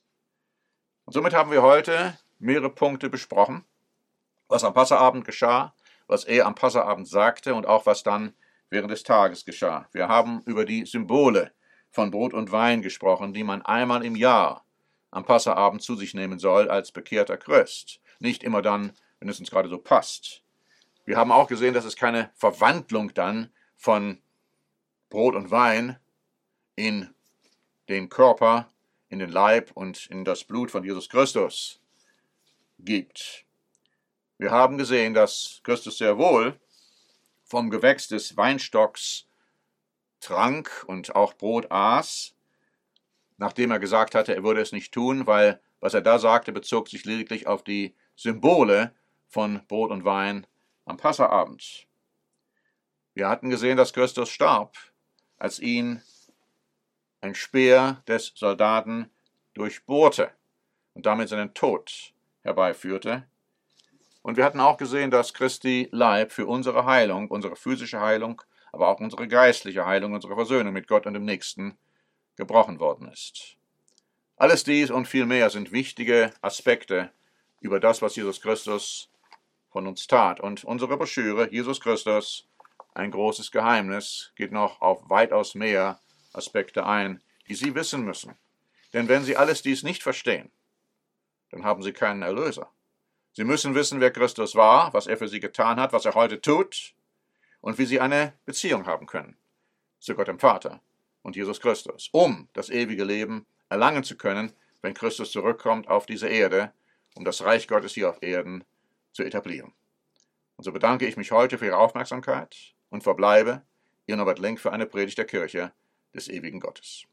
Und somit haben wir heute mehrere Punkte besprochen, was am Passaabend geschah, was er am Passaabend sagte und auch was dann während des Tages geschah. Wir haben über die Symbole von Brot und Wein gesprochen, die man einmal im Jahr am Passaabend zu sich nehmen soll als bekehrter Christ. Nicht immer dann, wenn es uns gerade so passt. Wir haben auch gesehen, dass es keine Verwandlung dann von Brot und Wein in den Körper, in den Leib und in das Blut von Jesus Christus gibt. Wir haben gesehen, dass Christus sehr wohl vom Gewächs des Weinstocks trank und auch Brot aß, nachdem er gesagt hatte, er würde es nicht tun, weil was er da sagte, bezog sich lediglich auf die Symbole von Brot und Wein am Passaabend. Wir hatten gesehen, dass Christus starb, als ihn ein Speer des Soldaten durchbohrte und damit seinen Tod herbeiführte. Und wir hatten auch gesehen, dass Christi Leib für unsere Heilung, unsere physische Heilung, aber auch unsere geistliche Heilung, unsere Versöhnung mit Gott und dem Nächsten gebrochen worden ist. Alles dies und viel mehr sind wichtige Aspekte über das, was Jesus Christus von uns tat. Und unsere Broschüre, Jesus Christus, ein großes Geheimnis, geht noch auf weitaus mehr Aspekte ein, die Sie wissen müssen. Denn wenn Sie alles dies nicht verstehen, dann haben Sie keinen Erlöser. Sie müssen wissen, wer Christus war, was er für Sie getan hat, was er heute tut und wie Sie eine Beziehung haben können zu Gott dem Vater und Jesus Christus, um das ewige Leben erlangen zu können, wenn Christus zurückkommt auf diese Erde, um das Reich Gottes hier auf Erden zu etablieren. Und so bedanke ich mich heute für Ihre Aufmerksamkeit und verbleibe Ihr Norbert Link für eine Predigt der Kirche des ewigen Gottes.